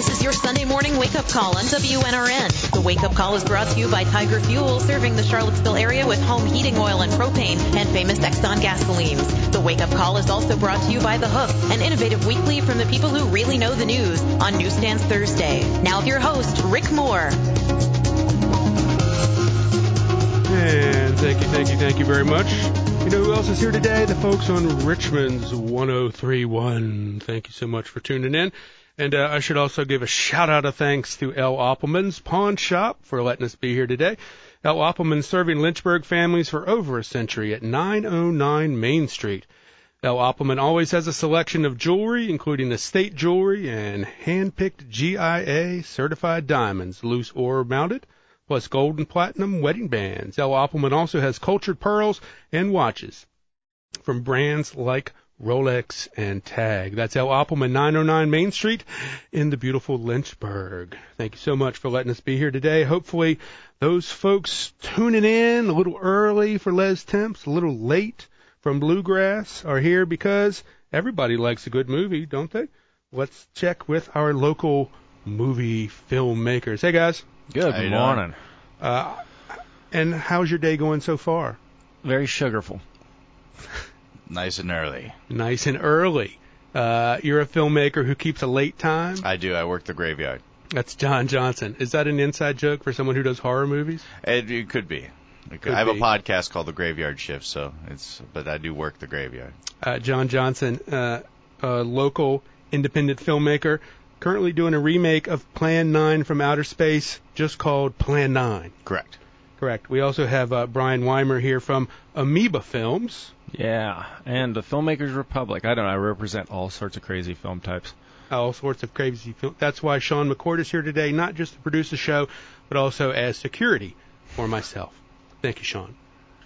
This is your Sunday morning wake-up call on WNRN. The wake-up call is brought to you by Tiger Fuel, serving the Charlottesville area with home heating oil and propane and famous Exxon gasolines. The wake-up call is also brought to you by The Hook, an innovative weekly from the people who really know the news on Newsstands Thursday. Now with your host, Rick Moore. And thank you very much. You know who else is here today? The folks on Richmond's 103.1. Thank you so much for tuning in. And I should also give a shout-out of thanks to L. Oppelman's Pawn Shop for letting us be here today. L. Oppelman serving Lynchburg families for over a century at 909 Main Street. L. Oppelman always has a selection of jewelry, including estate jewelry and hand-picked GIA certified diamonds, loose or mounted, plus gold and platinum wedding bands. L. Oppelman also has cultured pearls and watches from brands like Rolex and Tag. That's L. Oppelman, 909 Main Street in the beautiful Lynchburg. Thank you so much for letting us be here today. Hopefully those folks tuning in a little early for Les Temps, a little late from Bluegrass are here because everybody likes a good movie, don't they? Let's check with our local movie filmmakers. Hey, guys. Good morning. And how's your day going so far? Very sugarful. Nice and early. Nice and early. You're a filmmaker who keeps a late time? I do. I work the graveyard. That's John Johnson. Is that an inside joke for someone who does horror movies? It could be. I have a podcast called The Graveyard Shift, but I do work the graveyard. John Johnson, a local independent filmmaker, currently doing a remake of Plan 9 from Outer Space, just called Plan 9. Correct. We also have Brian Weimer here from Amoeba Films. Yeah, and the Filmmakers Republic. I don't know, I represent all sorts of crazy film types. All sorts of crazy film. That's why Sean McCord is here today, not just to produce the show, but also as security for myself. Thank you, Sean.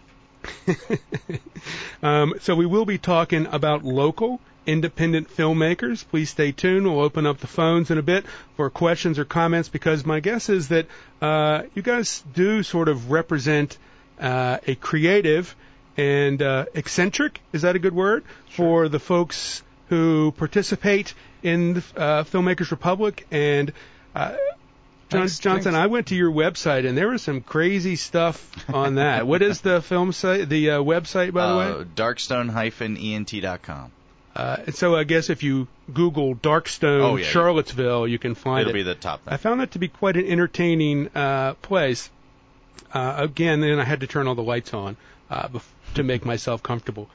So we will be talking about local independent filmmakers. Please stay tuned. We'll open up the phones in a bit for questions or comments because my guess is that you guys do sort of represent a creative and eccentric, is that a good word, for the folks who participate in the Filmmakers Republic. And Johnson, I went to your website, and there was some crazy stuff on that. What is the film site, the website, by the way? Darkstone-ent.com. And so I guess if you Google Darkstone Charlottesville, you can find It'll be the top thing. I found that to be quite an entertaining place. Again, then I had to turn all the lights on to make myself comfortable.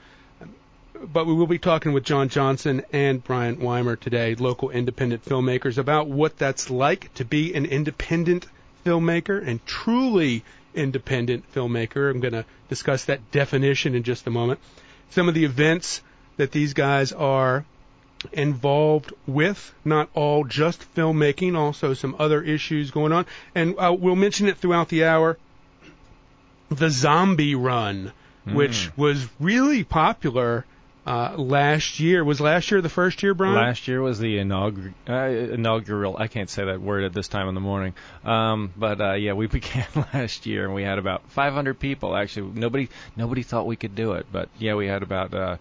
But we will be talking with John Johnson and Brian Weimer today, local independent filmmakers, about what that's like to be an independent filmmaker and truly independent filmmaker. I'm going to discuss that definition in just a moment. Some of the events that these guys are involved with, not all just filmmaking, also some other issues going on. And we'll mention it throughout the hour. The Zombie Run, which was really popular last year. Was last year the first year, Brian? Last year was the inaugural. I can't say that word at this time in the morning. Yeah, we began last year, and we had about 500 people. Actually, nobody thought we could do it, but yeah, we had about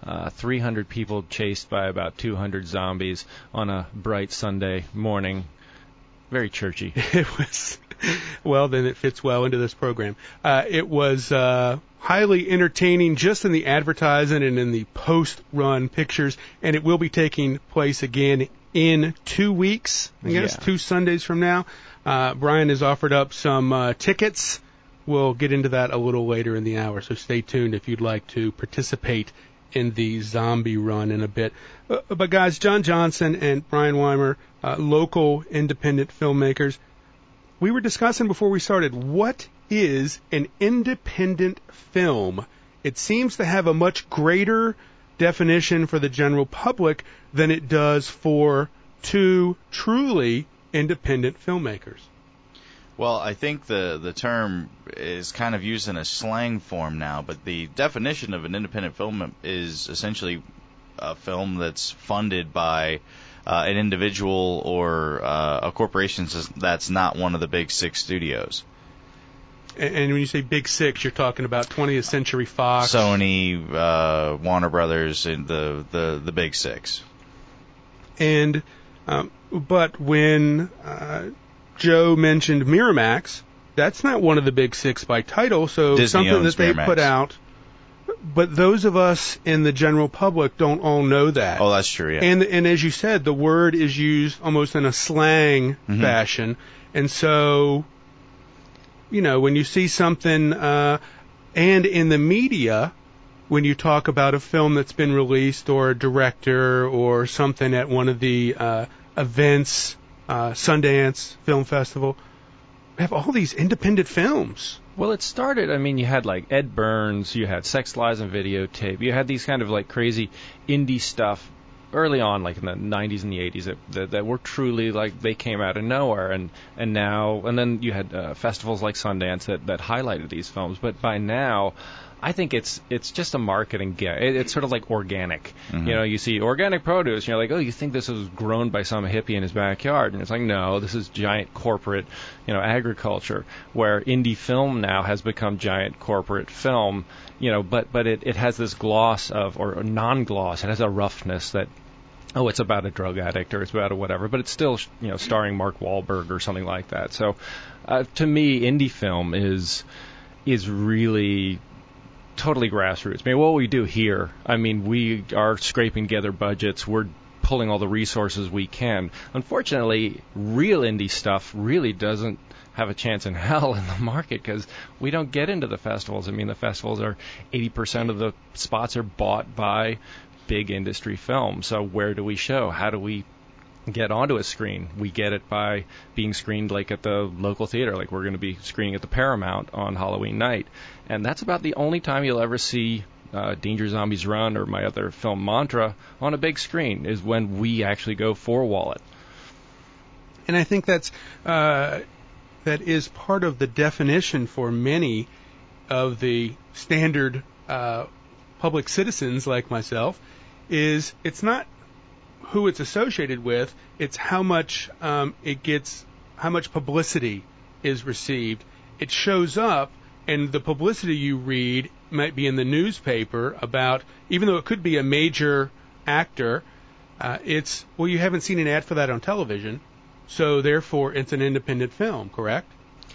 300 people chased by about 200 zombies on a bright Sunday morning. Very churchy. It was. Well, then it fits well into this program. It was highly entertaining just in the advertising and in the post-run pictures, and it will be taking place again in 2 weeks, I guess, 2 Sundays from now. Brian has offered up some tickets. We'll get into that a little later in the hour, so stay tuned if you'd like to participate in the Zombie Run in a bit. But guys, John Johnson and Brian Weimer, local independent filmmakers, we were discussing before we started, what is an independent film? It seems to have a much greater definition for the general public than it does for two truly independent filmmakers. Well, I think the term is kind of used in a slang form now, but the definition of an independent film is essentially a film that's funded by an individual or a corporation that's not one of the big 6 studios. And when you say big 6, you're talking about 20th Century Fox, Sony, Warner Brothers, and the big 6. And But when Joe mentioned Miramax, that's not one of the big six by title, so Disney something owns that they Miramax. put out. But those of us in the general public don't all know that. Oh, that's true, yeah. And as you said, the word is used almost in a slang fashion. And so, when you see something, and in the media, when you talk about a film that's been released or a director or something at one of the events, Sundance Film Festival, we have all these independent films. Well, it started, you had like Ed Burns, you had Sex, Lies, and Videotape, you had these kind of like crazy indie stuff early on, like in the 90s and the 80s, that were truly like they came out of nowhere, and then you had festivals like Sundance that highlighted these films. But by now, I think it's just a marketing gag. It's sort of like organic. You see organic produce, and you're like, oh, you think this was grown by some hippie in his backyard? And it's like, no, this is giant corporate, agriculture, where indie film now has become giant corporate film, but it has this gloss or non-gloss. It has a roughness that, oh, it's about a drug addict or it's about a whatever, but it's still, starring Mark Wahlberg or something like that. So, to me, indie film is really totally grassroots. What we do here, we are scraping together budgets. We're pulling all the resources we can. Unfortunately, real indie stuff really doesn't have a chance in hell in the market because we don't get into the festivals. The festivals are 80% of the spots are bought by big industry films. So where do we show? How do we get onto a screen? We get it by being screened like at the local theater, like we're going to be screening at the Paramount on Halloween night. And that's about the only time you'll ever see Danger Zombies Run or my other film Mantra on a big screen, is when we actually go for wallet. And I think that is part of the definition for many of the standard public citizens like myself, is it's not who it's associated with, it's how much it gets, how much publicity is received. It shows up, and the publicity you read might be in the newspaper about, even though it could be a major actor, it's, well, you haven't seen an ad for that on television, so therefore it's an independent film, correct?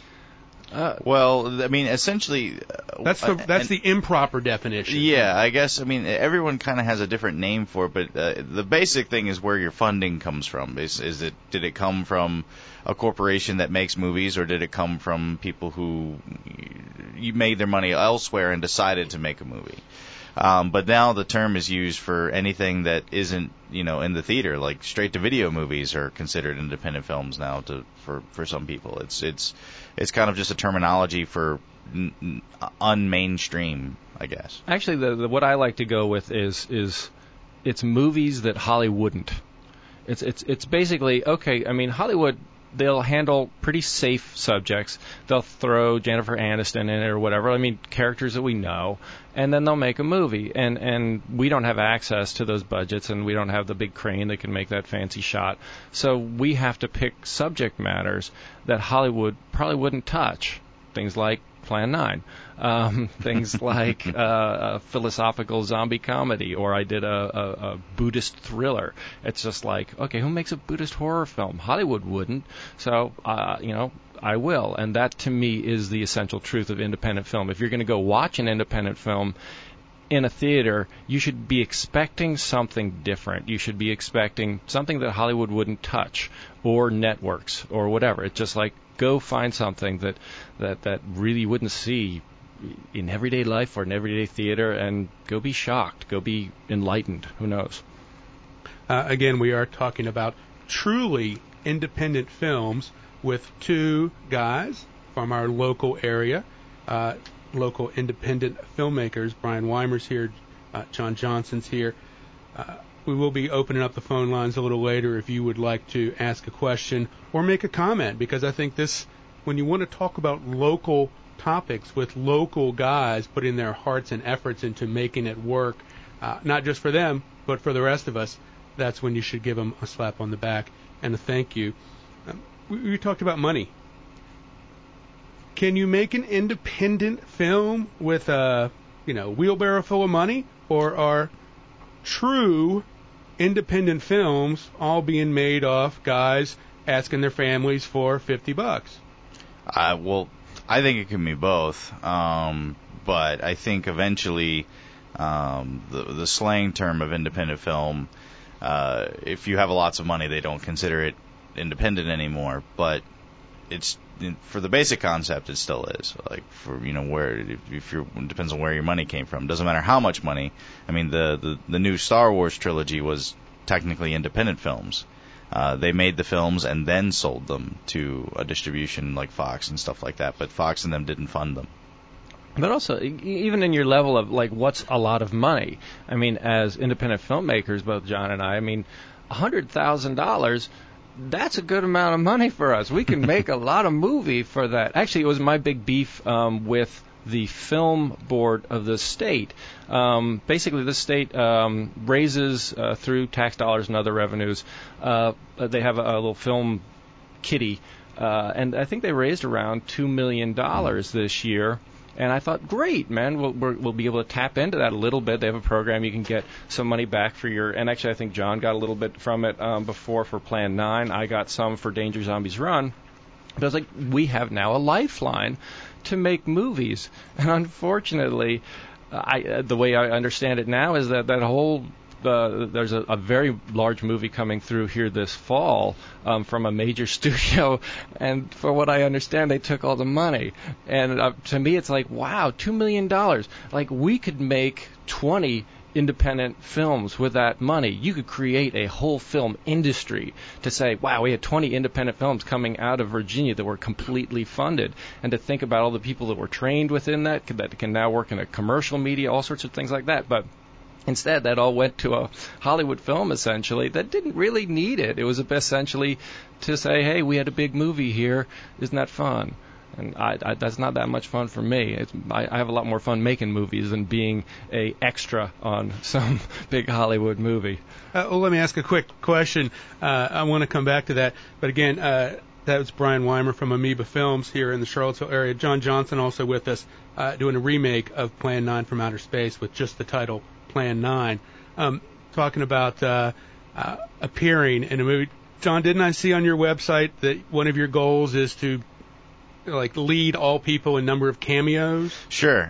Essentially, that's the improper definition. Yeah, I guess. Everyone kind of has a different name for it, but the basic thing is where your funding comes from. Did it come from a corporation that makes movies, or did it come from people who made their money elsewhere and decided to make a movie? But now the term is used for anything that isn't, in the theater, like straight-to-video movies are considered independent films now for some people. It's kind of just a terminology for unmainstream, I guess. Actually, what I like to go with is it's movies that Hollywooddn't. It's basically, okay, Hollywood, they'll handle pretty safe subjects. They'll throw Jennifer Aniston in it or whatever. Characters that we know, and then they'll make a movie. And we don't have access to those budgets, and we don't have the big crane that can make that fancy shot. So we have to pick subject matters that Hollywood probably wouldn't touch. Things like Plan 9. Things like a philosophical zombie comedy, or I did a Buddhist thriller. It's just like, okay, who makes a Buddhist horror film? Hollywood wouldn't, so I will. And that, to me, is the essential truth of independent film. If you're going to go watch an independent film in a theater, you should be expecting something different. You should be expecting something that Hollywood wouldn't touch, or networks, or whatever. It's just like, go find something that really you wouldn't see in everyday life or in everyday theater, and go be shocked, go be enlightened. Who knows? Again, we are talking about truly independent films with two guys from our local area, local independent filmmakers. Brian Weimer's here, John Johnson's here. We will be opening up the phone lines a little later if you would like to ask a question or make a comment, because I think this, when you want to talk about local topics with local guys putting their hearts and efforts into making it work, not just for them, but for the rest of us, that's when you should give them a slap on the back and a thank you. We talked about money. Can you make an independent film with a wheelbarrow full of money, or are true independent films all being made off guys asking their families for $50? Well, I think it can be both. But I think eventually the slang term of independent film, if you have lots of money, they don't consider it independent anymore. But it's for the basic concept, it still is. Like for where if you're it depends on where your money came from. Doesn't matter how much money. I mean the new Star Wars trilogy was technically independent films. They made the films and then sold them to a distribution like Fox and stuff like that. But Fox and them didn't fund them. But also, even in your level of, like, what's a lot of money? I mean, as independent filmmakers, both John and I mean, $100,000, that's a good amount of money for us. We can make a lot of movie for that. Actually, it was my big beef with the film board of the state. Basically, the state raises, through tax dollars and other revenues, they have a little film kitty, and I think they raised around $2 million this year. And I thought, great, man, we'll be able to tap into that a little bit. They have a program you can get some money back for your, and actually I think John got a little bit from it before for Plan 9. I got some for Danger Zombies Run. But I was like, we have now a lifeline to make movies. And unfortunately, the way I understand it now is that whole there's a very large movie coming through here this fall from a major studio, and for what I understand, they took all the money. And to me, it's like, wow, $2 million. Like, we could make 20 independent films with that money. You could create a whole film industry to say, wow, we had 20 independent films coming out of Virginia that were completely funded. And to think about all the people that were trained within that can now work in a commercial media, all sorts of things like that. But instead, that all went to a Hollywood film, essentially, that didn't really need it. It was essentially to say, hey, we had a big movie here. Isn't that fun? And that's not that much fun for me. I have a lot more fun making movies than being a extra on some big Hollywood movie. Well, let me ask a quick question. I want to come back to that. But again, that was Brian Weimer from Amoeba Films here in the Charlottesville area. John Johnson also with us doing a remake of Plan 9 from Outer Space with just the title Plan 9, talking about appearing in a movie. John, didn't I see on your website that one of your goals is to lead all people in number of cameos? Sure.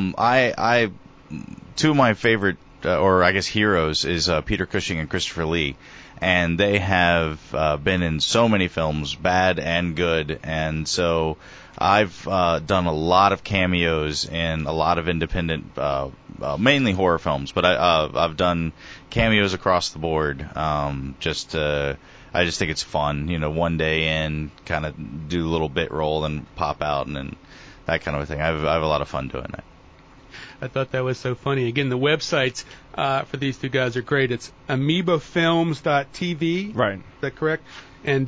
I two of my favorite, or I guess heroes, is Peter Cushing and Christopher Lee, and they have been in so many films, bad and good, and so I've done a lot of cameos in a lot of independent, mainly horror films, but I've done cameos across the board. I just think it's fun, one day in, kind of do a little bit roll and pop out, and then that kind of a thing. I have a lot of fun doing that. I thought that was so funny. Again, the websites for these two guys are great. It's amoebafilms.tv. Right. Is that correct? And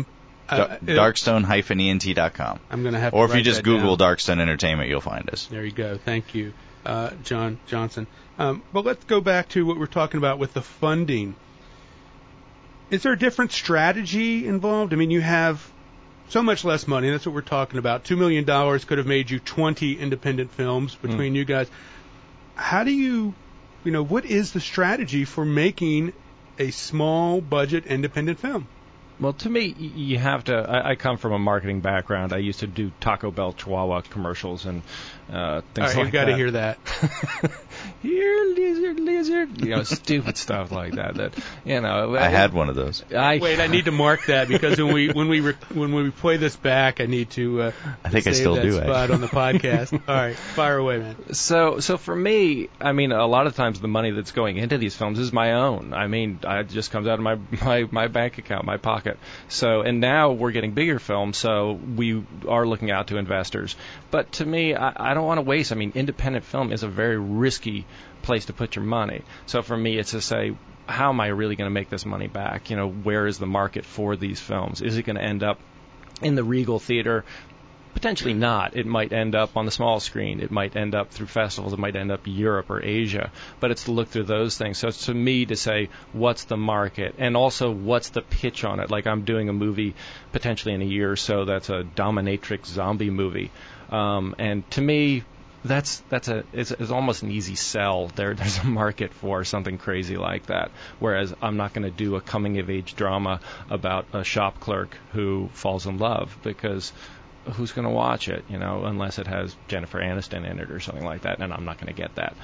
Darkstone-ENT.com. I'm going to have to Or if you write just that Google down. Darkstone Entertainment, you'll find us. There you go. Thank you, John Johnson. But let's go back to what we're talking about with the funding. Is there a different strategy involved? I mean, you have so much less money. That's what we're talking about. $2 million could have made you 20 independent films between you guys. How do you what is the strategy for making a small budget independent film? Well, to me, you have to. I come from a marketing background. I used to do Taco Bell Chihuahua commercials and things all right, like that. You've got to hear that. Here, lizard, stupid stuff like that. I had one of those. Wait, I need to mark that because when we play this back, I need to. I think I save still that do. Spot on the podcast. All right, fire away, man. So for me, I mean, a lot of times the money that's going into these films is my own. I mean, it just comes out of my bank account, my pocket. So, and now we're getting bigger films, so we are looking out to investors. But to me, I don't want to waste. I mean, independent film is a very risky place to put your money. So for me, it's to say, how am I really going to make this money back? Where is the market for these films? Is it going to end up in the Regal Theater? Potentially not. It might end up on the small screen. It might end up through festivals. It might end up Europe or Asia. But it's to look through those things. So it's to me to say, what's the market? And also, what's the pitch on it? Like, I'm doing a movie potentially in a year or so that's a dominatrix zombie movie. And to me, it's almost an easy sell. There's a market for something crazy like that. Whereas I'm not going to do a coming of age drama about a shop clerk who falls in love, because who's going to watch it, unless it has Jennifer Aniston in it or something like that, and I'm not going to get that.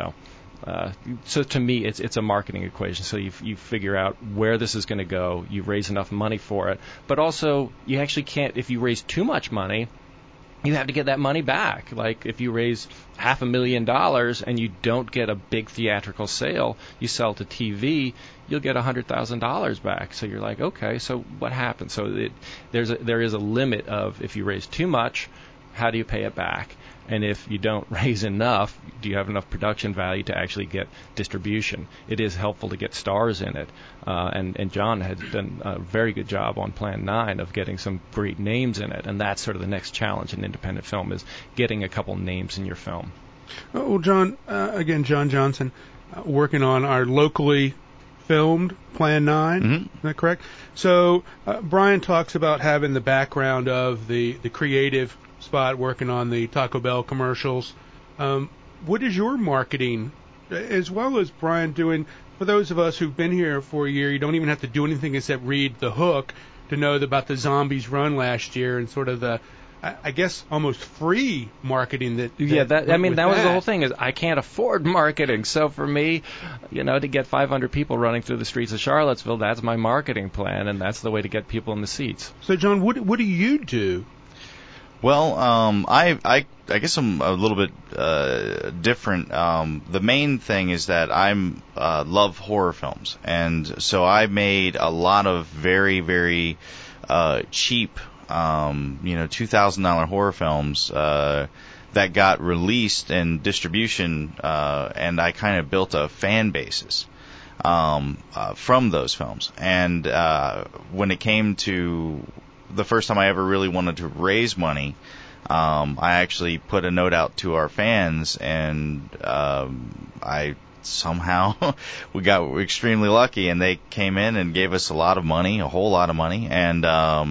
So to me, it's a marketing equation. So you figure out where this is going to go, you raise enough money for it, but also you actually can't, if you raise too much money, you have to get that money back. Like if you raise $500,000 and you don't get a big theatrical sale, you sell to TV, you'll get $100,000 back. So you're like, okay, so what happens? So there is a limit of, if you raise too much, how do you pay it back? And if you don't raise enough, do you have enough production value to actually get distribution? It is helpful to get stars in it. And John has done a very good job on Plan 9 of getting some great names in it. And that's sort of the next challenge in independent film, is getting a couple names in your film. Well, John, again, John Johnson, working on our locally filmed Plan 9. Mm-hmm. Is that correct? So Brian talks about having the background of the creative spot, working on the Taco Bell commercials. What is your marketing, as well as Brian doing, for those of us who've been here for a year, you don't even have to do anything except read the hook to know about the Zombies run last year and sort of the, I guess, almost free marketing that that was the whole thing, is I can't afford marketing. So for me, to get 500 people running through the streets of Charlottesville, that's my marketing plan, and that's the way to get people in the seats. So John, what do you do? Well, I guess I'm a little bit different. The main thing is that I'm love horror films, and so I made a lot of very, very cheap, $2,000 horror films that got released in distribution, and I kind of built a fan basis from those films. And when it came to the first time I ever really wanted to raise money, I actually put a note out to our fans, and I somehow we got extremely lucky, and they came in and gave us a lot of money, a whole lot of money, and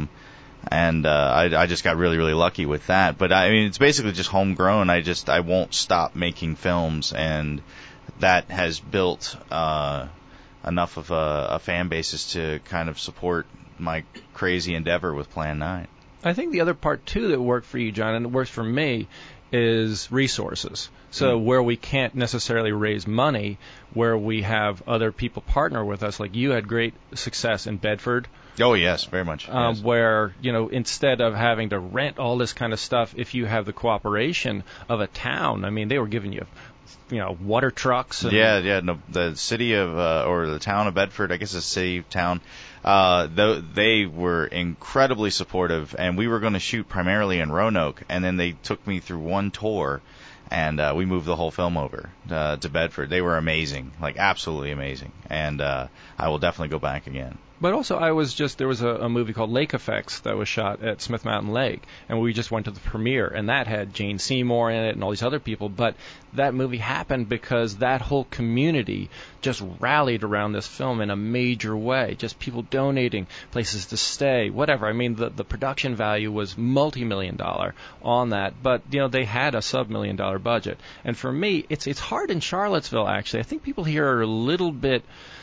I just got really, really lucky with that. But I mean, it's basically just homegrown. I won't stop making films, and that has built enough of a fan basis to kind of support my crazy endeavor with Plan 9. I think the other part, too, that worked for you, John, and it works for me, is resources. So where we can't necessarily raise money, where we have other people partner with us, like you had great success in Bedford. Oh, yes, very much. Yes. Where, instead of having to rent all this kind of stuff, if you have the cooperation of a town, I mean, they were giving you water trucks. No, the city of, or the town of Bedford, I guess it's a city, town, they were incredibly supportive, and we were going to shoot primarily in Roanoke, and then they took me through one tour, and we moved the whole film over to Bedford. They were amazing, like absolutely amazing, and I will definitely go back again. But also, there was a movie called Lake Effects that was shot at Smith Mountain Lake, and we just went to the premiere, and that had Jane Seymour in it and all these other people. But that movie happened because that whole community just rallied around this film in a major way. Just people donating, places to stay, whatever. I mean, the production value was multi-million-dollar on that, but they had a sub-million-dollar budget. And for me, it's hard in Charlottesville, actually. I think people here are a little bit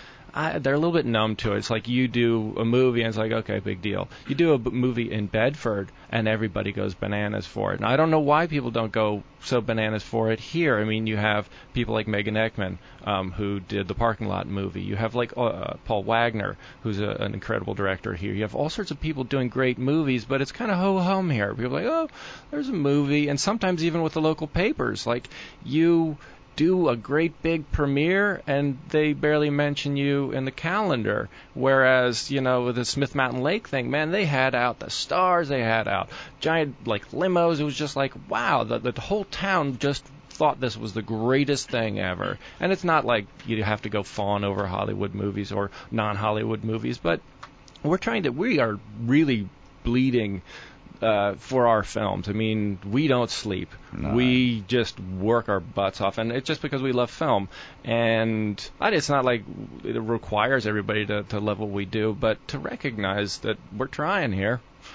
numb to it. It's like you do a movie and it's like, okay, big deal. You do a movie in Bedford and everybody goes bananas for it. And I don't know why people don't go so bananas for it here. I mean, you have people like Megan Ekman, who did the Parking Lot movie. You have like Paul Wagner, who's an incredible director here. You have all sorts of people doing great movies, but it's kind of ho-hum here. People are like, oh, there's a movie. And sometimes even with the local papers, like you do a great big premiere and they barely mention you in the calendar. Whereas, with the Smith Mountain Lake thing, man, they had out the stars, they had out giant like limos. It was just like, wow, the whole town just thought this was the greatest thing ever. And it's not like you have to go fawn over Hollywood movies or non-Hollywood movies, but we are really bleeding for our films. I mean, we don't sleep. No. We just work our butts off, and it's just because we love film. And it's not like it requires everybody to love what we do, but to recognize that we're trying here.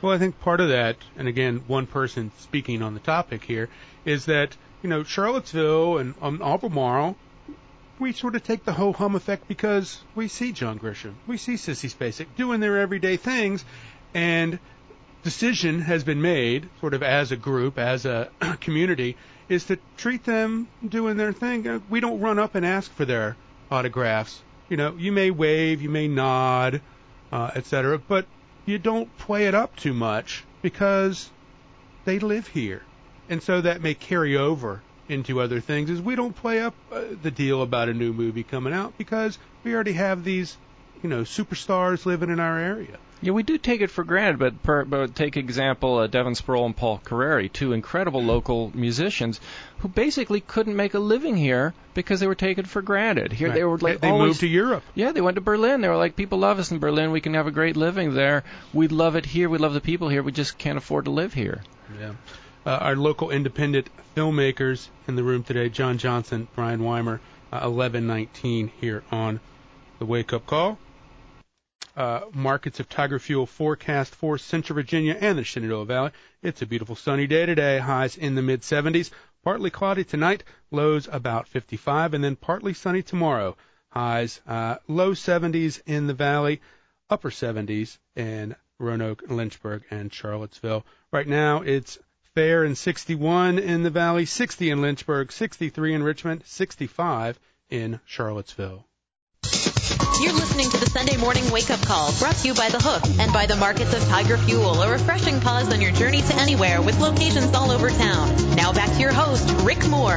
Well, I think part of that, and again, one person speaking on the topic here, is that, Charlottesville and Albemarle, we sort of take the ho-hum effect because we see John Grisham, we see Sissy Spacek doing their everyday things, and decision has been made, sort of as a group, as a community, is to treat them doing their thing. We don't run up and ask for their autographs. You may wave, you may nod, etc., but you don't play it up too much because they live here. And so that may carry over into other things, is we don't play up the deal about a new movie coming out because we already have these, superstars living in our area. Yeah, we do take it for granted, but take example Devin Sproul and Paul Carreri, two incredible local musicians who basically couldn't make a living here because they were taken for granted. Here Right. they were like they moved to Europe. Yeah, they went to Berlin. They were like, people love us in Berlin. We can have a great living there. We love it here. We love the people here. We just can't afford to live here. Yeah. Our local independent filmmakers in the room today, John Johnson, Brian Weimer, 1119 here on the Wake Up Call. Markets of Tiger Fuel forecast for Central Virginia and the Shenandoah Valley. It's a beautiful sunny day today, highs in the mid-70s. Partly cloudy tonight, lows about 55, and then partly sunny tomorrow. Highs low 70s in the valley, upper 70s in Roanoke, Lynchburg, and Charlottesville. Right now it's fair and 61 in the valley, 60 in Lynchburg, 63 in Richmond, 65 in Charlottesville. You're listening to the Sunday Morning Wake-Up Call, brought to you by The Hook and by the Markets of Tiger Fuel, a refreshing pause on your journey to anywhere with locations all over town. Now back to your host, Rick Moore.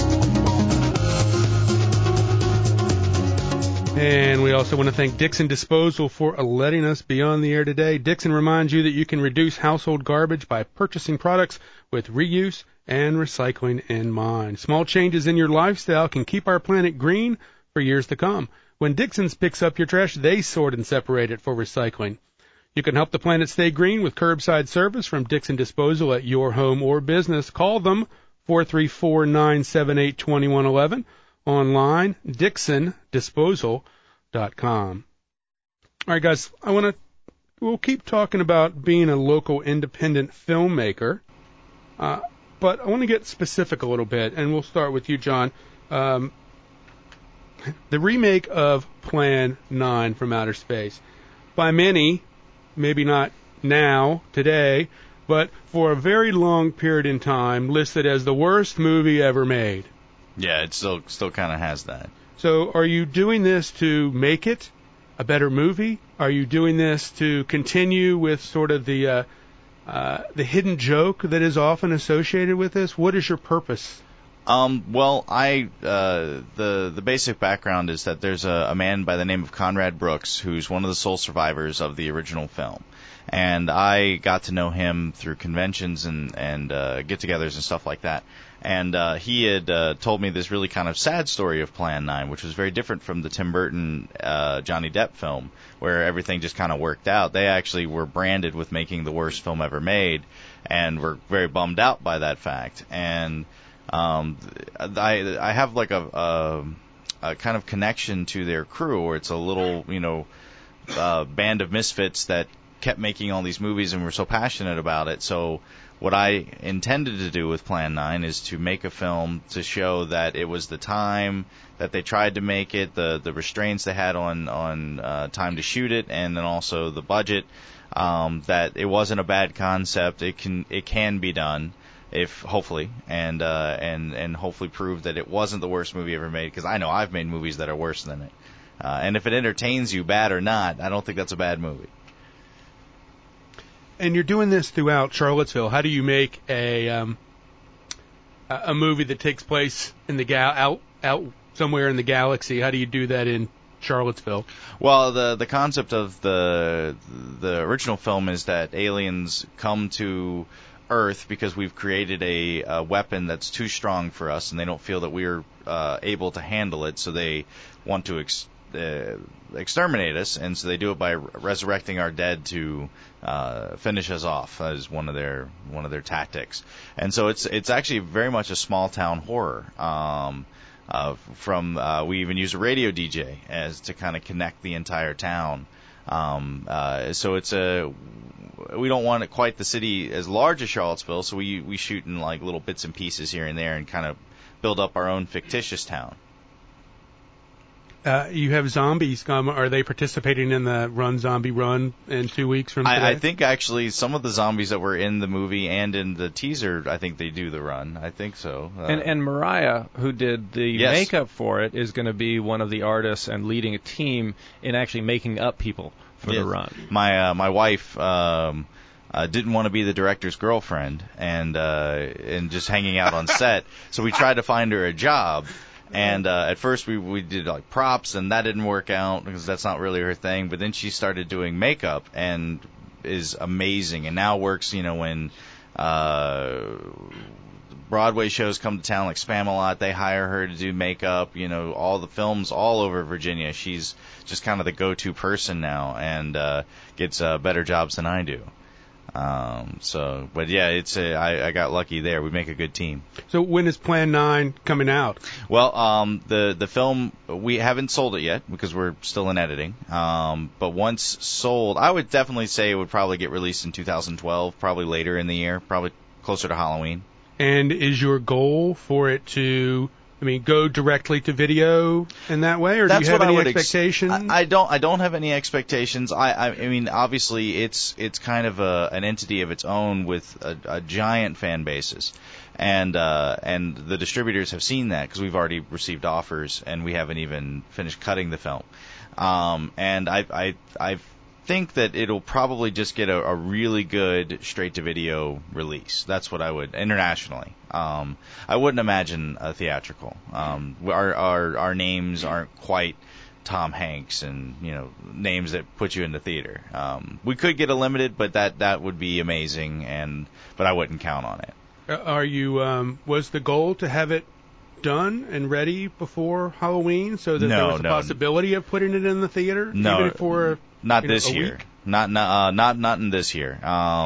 And we also want to thank Dixon Disposal for letting us be on the air today. Dixon reminds you that you can reduce household garbage by purchasing products with reuse and recycling in mind. Small changes in your lifestyle can keep our planet green for years to come. When Dixon's picks up your trash, they sort and separate it for recycling. You can help the planet stay green with curbside service from Dixon Disposal at your home or business. Call them 434-978-2111. Online, DixonDisposal.com. All right, guys, we'll keep talking about being a local independent filmmaker, but I want to get specific a little bit, and we'll start with you, John. The remake of Plan 9 from Outer Space, by many, maybe not now, today, but for a very long period in time, listed as the worst movie ever made. Yeah, it still kind of has that. So are you doing this to make it a better movie? Are you doing this to continue with sort of the hidden joke that is often associated with this? What is your purpose? Well, the basic background is that there's a man by the name of Conrad Brooks who's one of the sole survivors of the original film. And I got to know him through conventions and get-togethers and stuff like that. And he had told me this really kind of sad story of Plan 9, which was very different from the Tim Burton Johnny Depp film, where everything just kind of worked out. They actually were branded with making the worst film ever made, and were very bummed out by that fact. And I have like a kind of connection to their crew, where it's a little, band of misfits that kept making all these movies and were so passionate about it. So what I intended to do with Plan 9 is to make a film to show that it was the time that they tried to make it, the restraints they had on time to shoot it, and then also the budget, that it wasn't a bad concept. It can be done, if hopefully, and hopefully prove that it wasn't the worst movie ever made, because I know I've made movies that are worse than it. And if it entertains you, bad or not, I don't think that's a bad movie. And you're doing this throughout Charlottesville. How do you make a movie that takes place in the out somewhere in the galaxy? How do you do that in Charlottesville? Well, the concept of the original film is that aliens come to Earth because we've created a weapon that's too strong for us, and they don't feel that we're able to handle it, so they want to exterminate us, and so they do it by resurrecting our dead to finish us off as one of their tactics. And so it's actually very much a small town horror. We even use a radio DJ as to kind of connect the entire town. So it's we don't want it quite the city as large as Charlottesville, so we shoot in like little bits and pieces here and there and kind of build up our own fictitious town. You have zombies. Are they participating in the Run Zombie Run in 2 weeks from today? I think actually some of the zombies that were in the movie and in the teaser, I think they do the run. I think so. And Mariah, who did the makeup for it, is going to be one of the artists and leading a team in actually making up people for the run. My wife didn't want to be the director's girlfriend and just hanging out on set, so we tried to find her a job. And at first we did like props, and that didn't work out because that's not really her thing. But then she started doing makeup and is amazing, and now works, when Broadway shows come to town like Spamalot, they hire her to do makeup. All the films all over Virginia. She's just kind of the go-to person now, and gets better jobs than I do. But yeah, I got lucky there. We make a good team. So when is Plan 9 coming out? Well, the film, we haven't sold it yet because we're still in editing. But once sold, I would definitely say it would probably get released in 2012, probably later in the year, probably closer to Halloween. And is your goal for it to, go directly to video in that way, or do you have any expectations? I don't have any expectations. I mean, obviously, it's kind of an entity of its own with a giant fan basis, and the distributors have seen that because we've already received offers and we haven't even finished cutting the film. And I think that it'll probably just get a really good straight-to-video release. That's what I would, internationally. I wouldn't imagine a theatrical. Our names aren't quite Tom Hanks and, names that put you in the theater. We could get a limited, but that would be amazing, but I wouldn't count on it. Was the goal to have it done and ready before Halloween so that there was a possibility of putting it in the theater? No. Even for not this year. Week? Not in this year.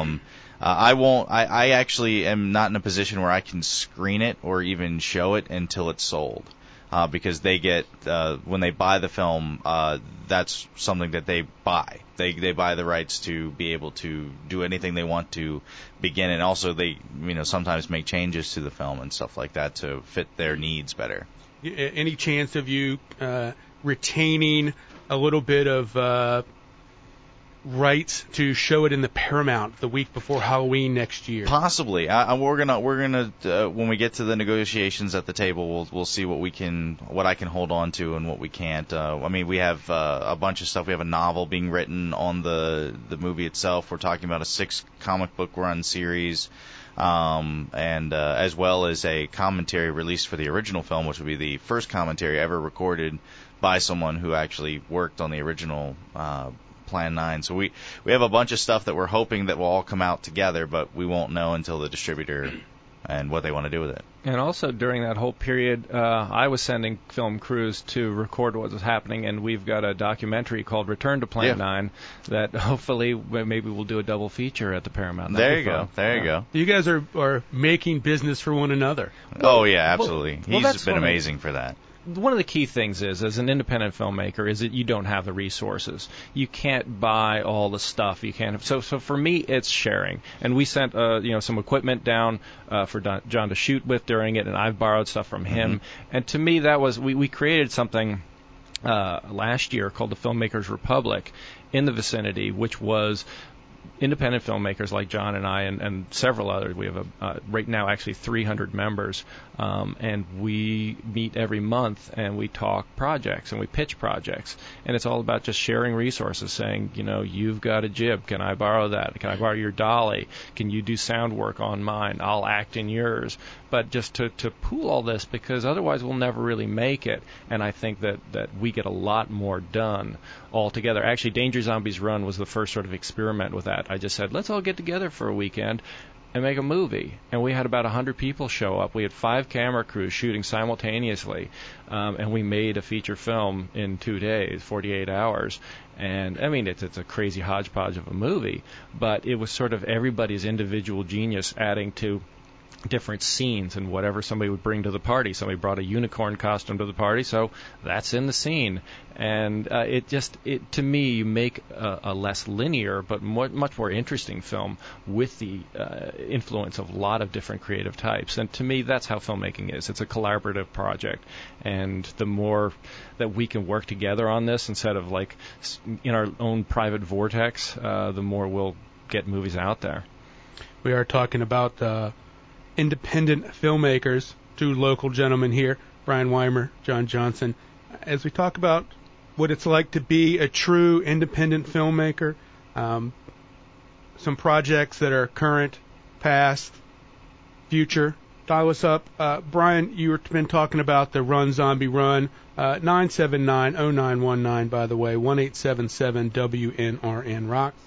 I won't. I actually am not in a position where I can screen it or even show it until it's sold, because they get when they buy the film, that's something that they buy. They buy the rights to be able to do anything they want to begin, and also they sometimes make changes to the film and stuff like that to fit their needs better. Any chance of you retaining a little bit of rights to show it in the Paramount the week before Halloween next year? Possibly. We're gonna when we get to the negotiations at the table, we'll see what I can hold on to and what we can't. We have a bunch of stuff. We have a novel being written on the movie itself. We're talking about a 6 comic book run series, and as well as a commentary released for the original film, which would be the first commentary ever recorded by someone who actually worked on the original Plan 9. So we have a bunch of stuff that we're hoping that will all come out together, but we won't know until the distributor and what they want to do with it. And also during that whole period, I was sending film crews to record what was happening, and we've got a documentary called Return to Plan 9 that hopefully maybe we'll do a double feature at the Paramount. There you go. You guys are making business for one another. Oh, yeah, absolutely. He's been amazing for that. One of the key things is, as an independent filmmaker, is that you don't have the resources. You can't buy all the stuff. You can't. So for me, it's sharing. And we sent some equipment down for John to shoot with during it, and I've borrowed stuff from him. Mm-hmm. And to me, that was we created something last year called the Filmmakers Republic in the vicinity, which was independent filmmakers like John and I and several others. We have right now actually 300 members, and we meet every month and we talk projects and we pitch projects, and it's all about just sharing resources, saying, you've got a jib, can I borrow that? Can I borrow your dolly? Can you do sound work on mine? I'll act in yours. But just to pool all this, because otherwise we'll never really make it, and I think that we get a lot more done all together. Actually, Danger Zombies Run was the first sort of experiment with that. I just said, let's all get together for a weekend and make a movie. And we had about 100 people show up. We had 5 camera crews shooting simultaneously, and we made a feature film in 2 days, 48 hours. And, it's a crazy hodgepodge of a movie, but it was sort of everybody's individual genius adding to different scenes and whatever somebody would bring to the party. Somebody brought a unicorn costume to the party, so that's in the scene. And to me, you make a less linear but much more interesting film with the influence of a lot of different creative types. And to me, that's how filmmaking is. It's a collaborative project. And the more that we can work together on this instead of like in our own private vortex, the more we'll get movies out there. We are talking about independent filmmakers, two local gentlemen here, Brian Weimer, John Johnson, as we talk about what it's like to be a true independent filmmaker, some projects that are current, past, future. Dial us up. Brian, you've been talking about the Run Zombie Run, 979-0919, by the way, 1-877-WNRN Rocks.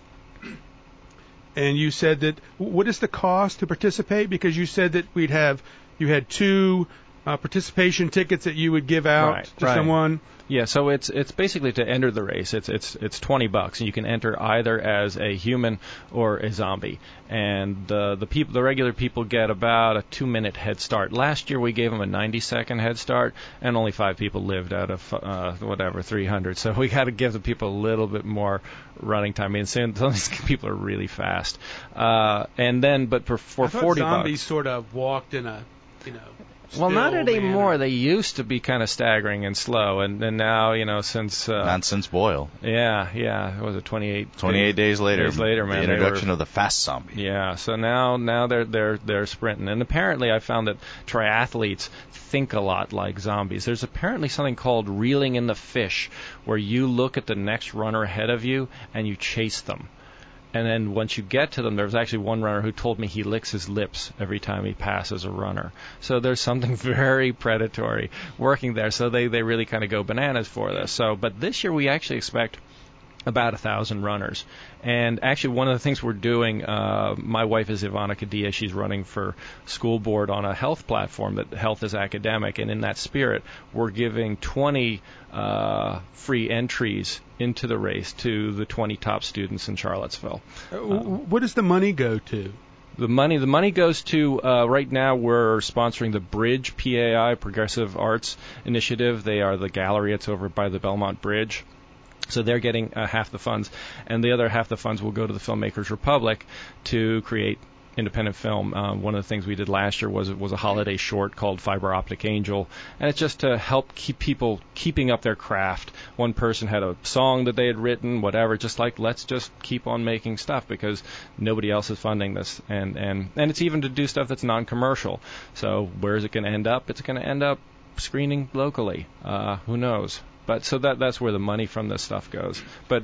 And you said that, what is the cost to participate? Because you said that you had 2 participation tickets that you would give out to someone. Yeah, so it's basically to enter the race. It's $20, and you can enter either as a human or a zombie. And the regular people get about a 2-minute head start. Last year we gave them a 90-second head start, and only 5 people lived out of 300. So we got to give the people a little bit more running time. I mean, some of these people are really fast. And then, but for $40, zombies sort of walked in a, well, not anymore. They used to be kind of staggering and slow, and now, since... not since Boyle. Yeah. What was it, 28 days later, man. The introduction of the fast zombie. Yeah, so now they're sprinting. And apparently I found that triathletes think a lot like zombies. There's apparently something called reeling in the fish, where you look at the next runner ahead of you and you chase them. And then once you get to them, there's actually one runner who told me he licks his lips every time he passes a runner. So there's something very predatory working there. So they really kind of go bananas for this. But this year we actually expect about 1,000 runners. And actually one of the things we're doing, my wife is Ivana Kadia. She's running for school board on a health platform that health is academic. And in that spirit, we're giving 20 free entries into the race to the 20 top students in Charlottesville. What does the money go to? The money goes to, right now we're sponsoring the Bridge PAI, Progressive Arts Initiative. They are the gallery. It's over by the Belmont Bridge. So they're getting half the funds, and the other half the funds will go to the Filmmakers Republic to create independent film. One of the things we did last year was a holiday short called Fiber Optic Angel, and it's just to help keep people keeping up their craft. One person had a song that they had written, whatever, just like, let's just keep on making stuff because nobody else is funding this. And it's even to do stuff that's non-commercial. So where is it going to end up? It's going to end up screening locally. Who knows? But so that's where the money from this stuff goes. But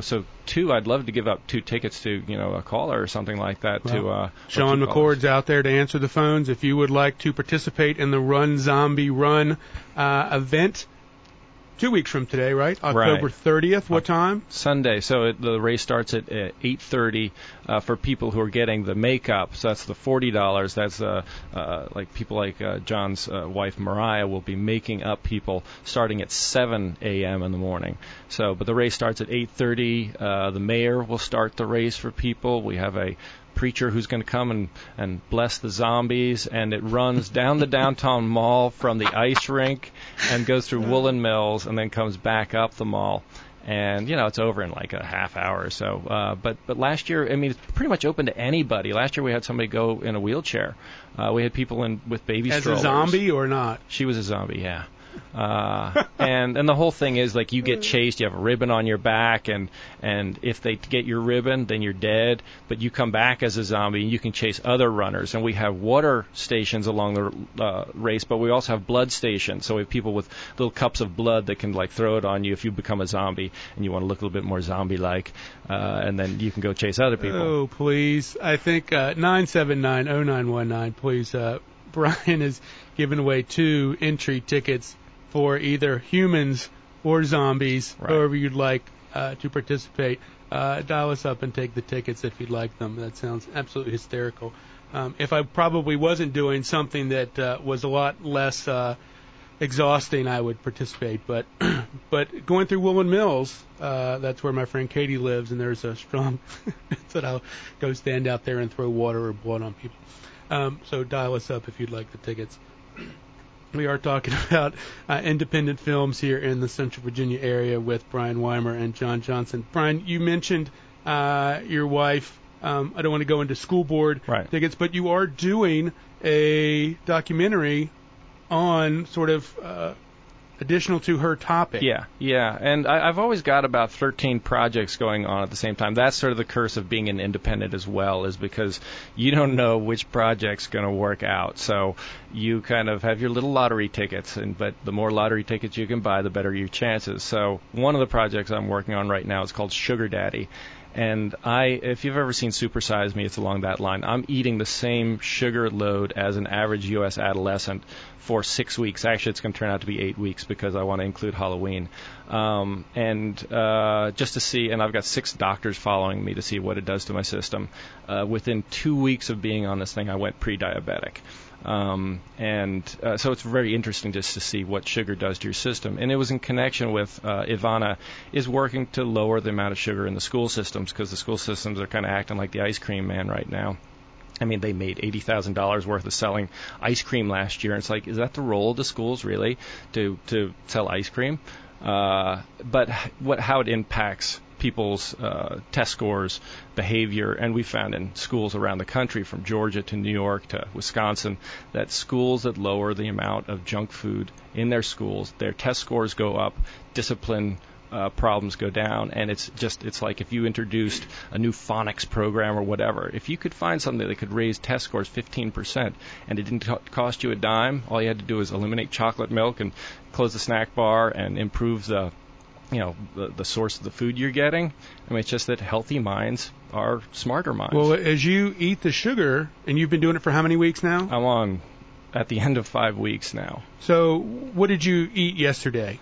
I'd love to give up 2 tickets to a caller or something like that. Well, Sean McCord's out there to answer the phones. If you would like to participate in the Run Zombie Run event, 2 weeks from today, right? October 30th. What time? Sunday. So the race starts at 8:30 for people who are getting the makeup. So that's the $40. That's like people like John's wife Mariah will be making up people starting at 7 a.m. in the morning. But the race starts at 8:30. The mayor will start the race for people. We have a preacher who's going to come and bless the zombies, and it runs down the downtown mall from the ice rink and goes through Woolen Mills and then comes back up the mall. And, it's over in like a half hour or so. But last year, it's pretty much open to anybody. Last year we had somebody go in a wheelchair. We had people with baby strollers. As a zombie or not? She was a zombie, yeah. And the whole thing is like you get chased, you have a ribbon on your back, and if they get your ribbon, then you're dead. But you come back as a zombie, and you can chase other runners. And we have water stations along the race, but we also have blood stations. So we have people with little cups of blood that can like throw it on you if you become a zombie and you want to look a little bit more zombie-like, and then you can go chase other people. Oh, please! I think 979-0919. Please, Brian is giving away 2 entry tickets for either humans or zombies, however you'd like to participate. Dial us up and take the tickets if you'd like them. That sounds absolutely hysterical. If I probably wasn't doing something that was a lot less exhausting, I would participate. But going through Woolman Mills, that's where my friend Katie lives, and there's a strong that I'll go stand out there and throw water or blood on people. So dial us up if you'd like the tickets. We are talking about independent films here in the Central Virginia area with Brian Weimer and John Johnson. Brian, you mentioned your wife. I don't want to go into school board tickets, but you are doing a documentary on sort of additional to her topic. Yeah. And I've always got about 13 projects going on at the same time. That's sort of the curse of being an independent as well, is because you don't know which project's going to work out. So you kind of have your little lottery tickets, but the more lottery tickets you can buy, the better your chances. So one of the projects I'm working on right now is called Sugar Daddy. And if you've ever seen Super Size Me, it's along that line. I'm eating the same sugar load as an average U.S. adolescent for 6 weeks. Actually, it's going to turn out to be 8 weeks because I want to include Halloween. Just to see, and I've got 6 doctors following me to see what it does to my system. Within 2 weeks of being on this thing, I went pre-diabetic. So it's very interesting just to see what sugar does to your system. And it was in connection with Ivana is working to lower the amount of sugar in the school systems, because the school systems are kind of acting like the ice cream man right now. I mean, they made $80,000 worth of selling ice cream last year. And it's like, is that the role of the schools, really, to sell ice cream? But how it impacts people's test scores, behavior, and we found in schools around the country, from Georgia to New York to Wisconsin, that schools that lower the amount of junk food in their schools, their test scores go up, discipline problems go down, and it's like if you introduced a new phonics program or whatever, if you could find something that could raise test scores 15% and it didn't cost you a dime, all you had to do was eliminate chocolate milk and close the snack bar and improve the source of the food you're getting. I mean, it's just that healthy minds are smarter minds. Well, as you eat the sugar, and you've been doing it for how many weeks now? I'm on at the end of 5 weeks now. So what did you eat yesterday?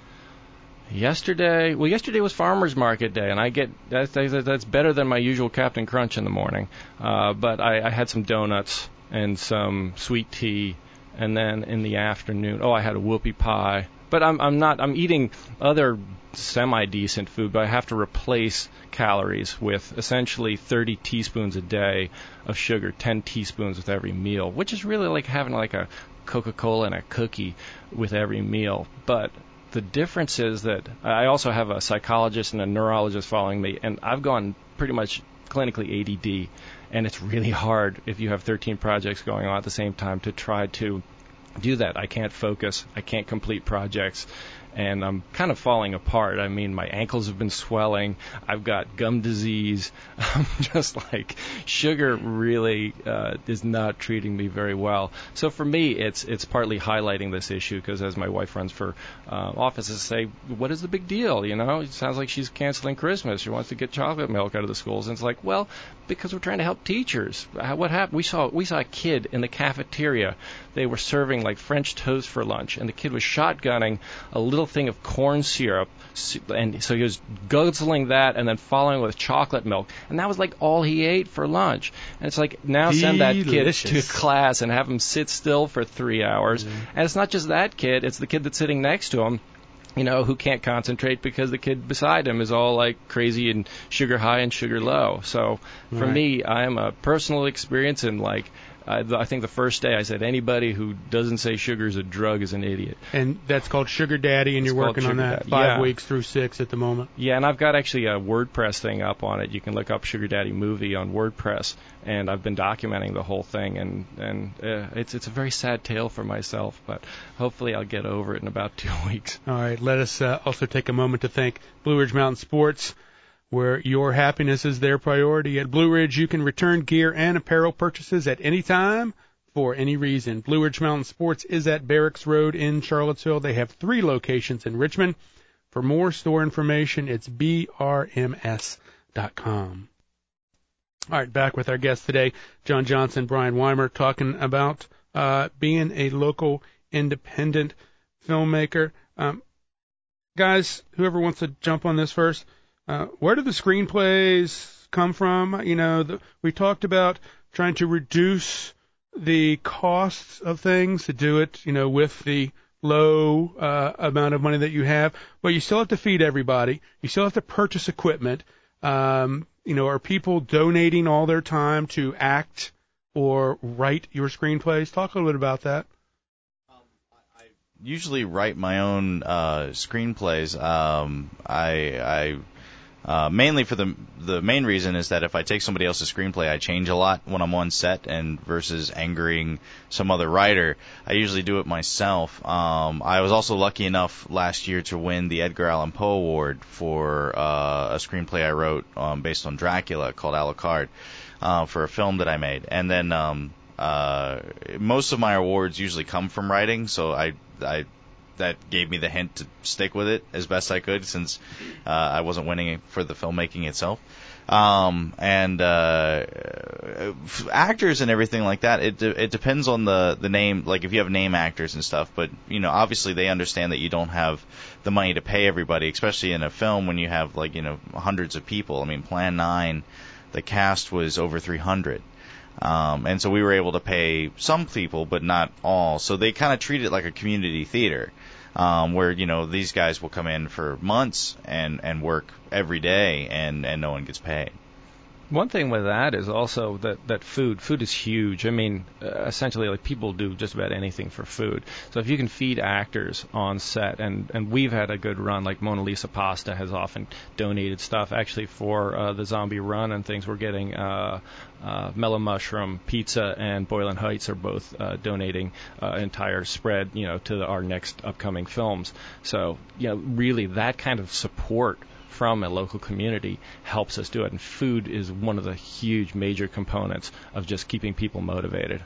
Yesterday was Farmer's Market Day, and I get that's better than my usual Captain Crunch in the morning. But I had some donuts and some sweet tea, and then in the afternoon, I had a whoopie pie. But I'm eating other semi-decent food, but I have to replace calories with essentially 30 teaspoons a day of sugar, 10 teaspoons with every meal, which is really like having like a Coca-Cola and a cookie with every meal. But the difference is that I also have a psychologist and a neurologist following me, and I've gone pretty much clinically ADD, and it's really hard if you have 13 projects going on at the same time to try to do that. I can't focus. I can't complete projects. And I'm kind of falling apart. I mean, my ankles have been swelling. I've got gum disease. I'm just like, sugar really is not treating me very well. So for me, it's partly highlighting this issue, because as my wife runs for offices, say, what is the big deal? You know, it sounds like she's canceling Christmas. She wants to get chocolate milk out of the schools. And it's like, well, because we're trying to help teachers. What happened? We saw a kid in the cafeteria. They were serving like French toast for lunch, and the kid was shotgunning a little thing of corn syrup, and so he was guzzling that and then following with chocolate milk, and that was like all he ate for lunch. And it's like, now send that kid to class and have him sit still for 3 hours. And it's not just that kid, it's the kid that's sitting next to him, you know, who can't concentrate because the kid beside him is all like crazy and sugar high and sugar low. So for me, I am a personal experience, and like, I think the first day I said, anybody who doesn't say sugar is a drug is an idiot. And that's called Sugar Daddy, and you're working on that 5 weeks through 6 at the moment. Yeah, and I've got actually a WordPress thing up on it. You can look up Sugar Daddy Movie on WordPress, and I've been documenting the whole thing, and it's a very sad tale for myself, but hopefully I'll get over it in about 2 weeks. All right, let us also take a moment to thank Blue Ridge Mountain Sports, where your happiness is their priority. At Blue Ridge, you can return gear and apparel purchases at any time for any reason. Blue Ridge Mountain Sports is at Barracks Road in Charlottesville. They have 3 locations in Richmond. For more store information, it's brms.com. All right, back with our guests today, John Johnson, Brian Weimer, talking about being a local independent filmmaker. Guys, whoever wants to jump on this first, where do the screenplays come from? You know, we talked about trying to reduce the costs of things, to do it, you know, with the low amount of money that you have, but you still have to feed everybody. You still have to purchase equipment. Are people donating all their time to act or write your screenplays? Talk a little bit about that. I usually write my own screenplays. Mainly for the main reason is that if I take somebody else's screenplay, I change a lot when I'm on set, and versus angering some other writer, I usually do it myself. I was also lucky enough last year to win the Edgar Allan Poe Award for a screenplay I wrote based on Dracula called Alucard for a film that I made. And then most of my awards usually come from writing, so that gave me the hint to stick with it as best I could, since I wasn't winning for the filmmaking itself. Actors and everything like that, it depends on the name, like if you have name actors and stuff, but obviously they understand that you don't have the money to pay everybody, especially in a film when you have hundreds of people. I mean, Plan 9, the cast was over 300. And so we were able to pay some people, but not all. So they kind of treat it like a community theater, where, these guys will come in for months and work every day, and no one gets paid. One thing with that is also that food is huge. I mean, essentially, people do just about anything for food. So if you can feed actors on set, and we've had a good run, like Mona Lisa Pasta has often donated stuff. Actually, for the Zombie Run and things, we're getting Mellow Mushroom Pizza and Boylan Heights are both donating entire spread, to our next upcoming films. So, really that kind of support from a local community helps us do it, and food is one of the huge major components of just keeping people motivated.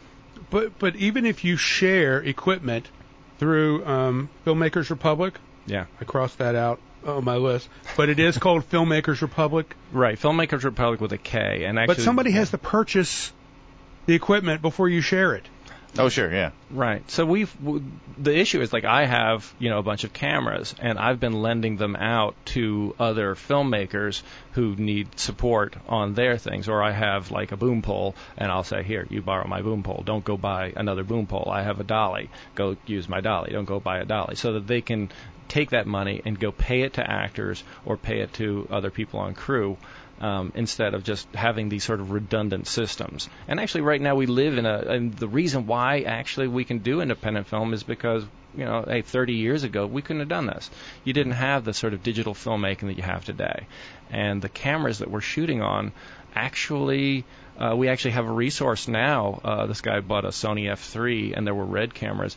But even if you share equipment through Filmmakers Republic, yeah, I crossed that out on my list, but it is called Filmmakers Republic, right? Filmmakers Republic with a K, and actually, but somebody has to purchase the equipment before you share it. Oh, sure, yeah. Right. So the issue is, I have, a bunch of cameras, and I've been lending them out to other filmmakers who need support on their things. Or I have, a boom pole, and I'll say, here, you borrow my boom pole. Don't go buy another boom pole. I have a dolly. Go use my dolly. Don't go buy a dolly. So that they can take that money and go pay it to actors or pay it to other people on crew. Instead of just having these sort of redundant systems. And actually right now we live and the reason why actually we can do independent film is because, 30 years ago we couldn't have done this. You didn't have the sort of digital filmmaking that you have today. And the cameras that we're shooting on actually, we actually have a resource now. This guy bought a Sony F3 and there were RED cameras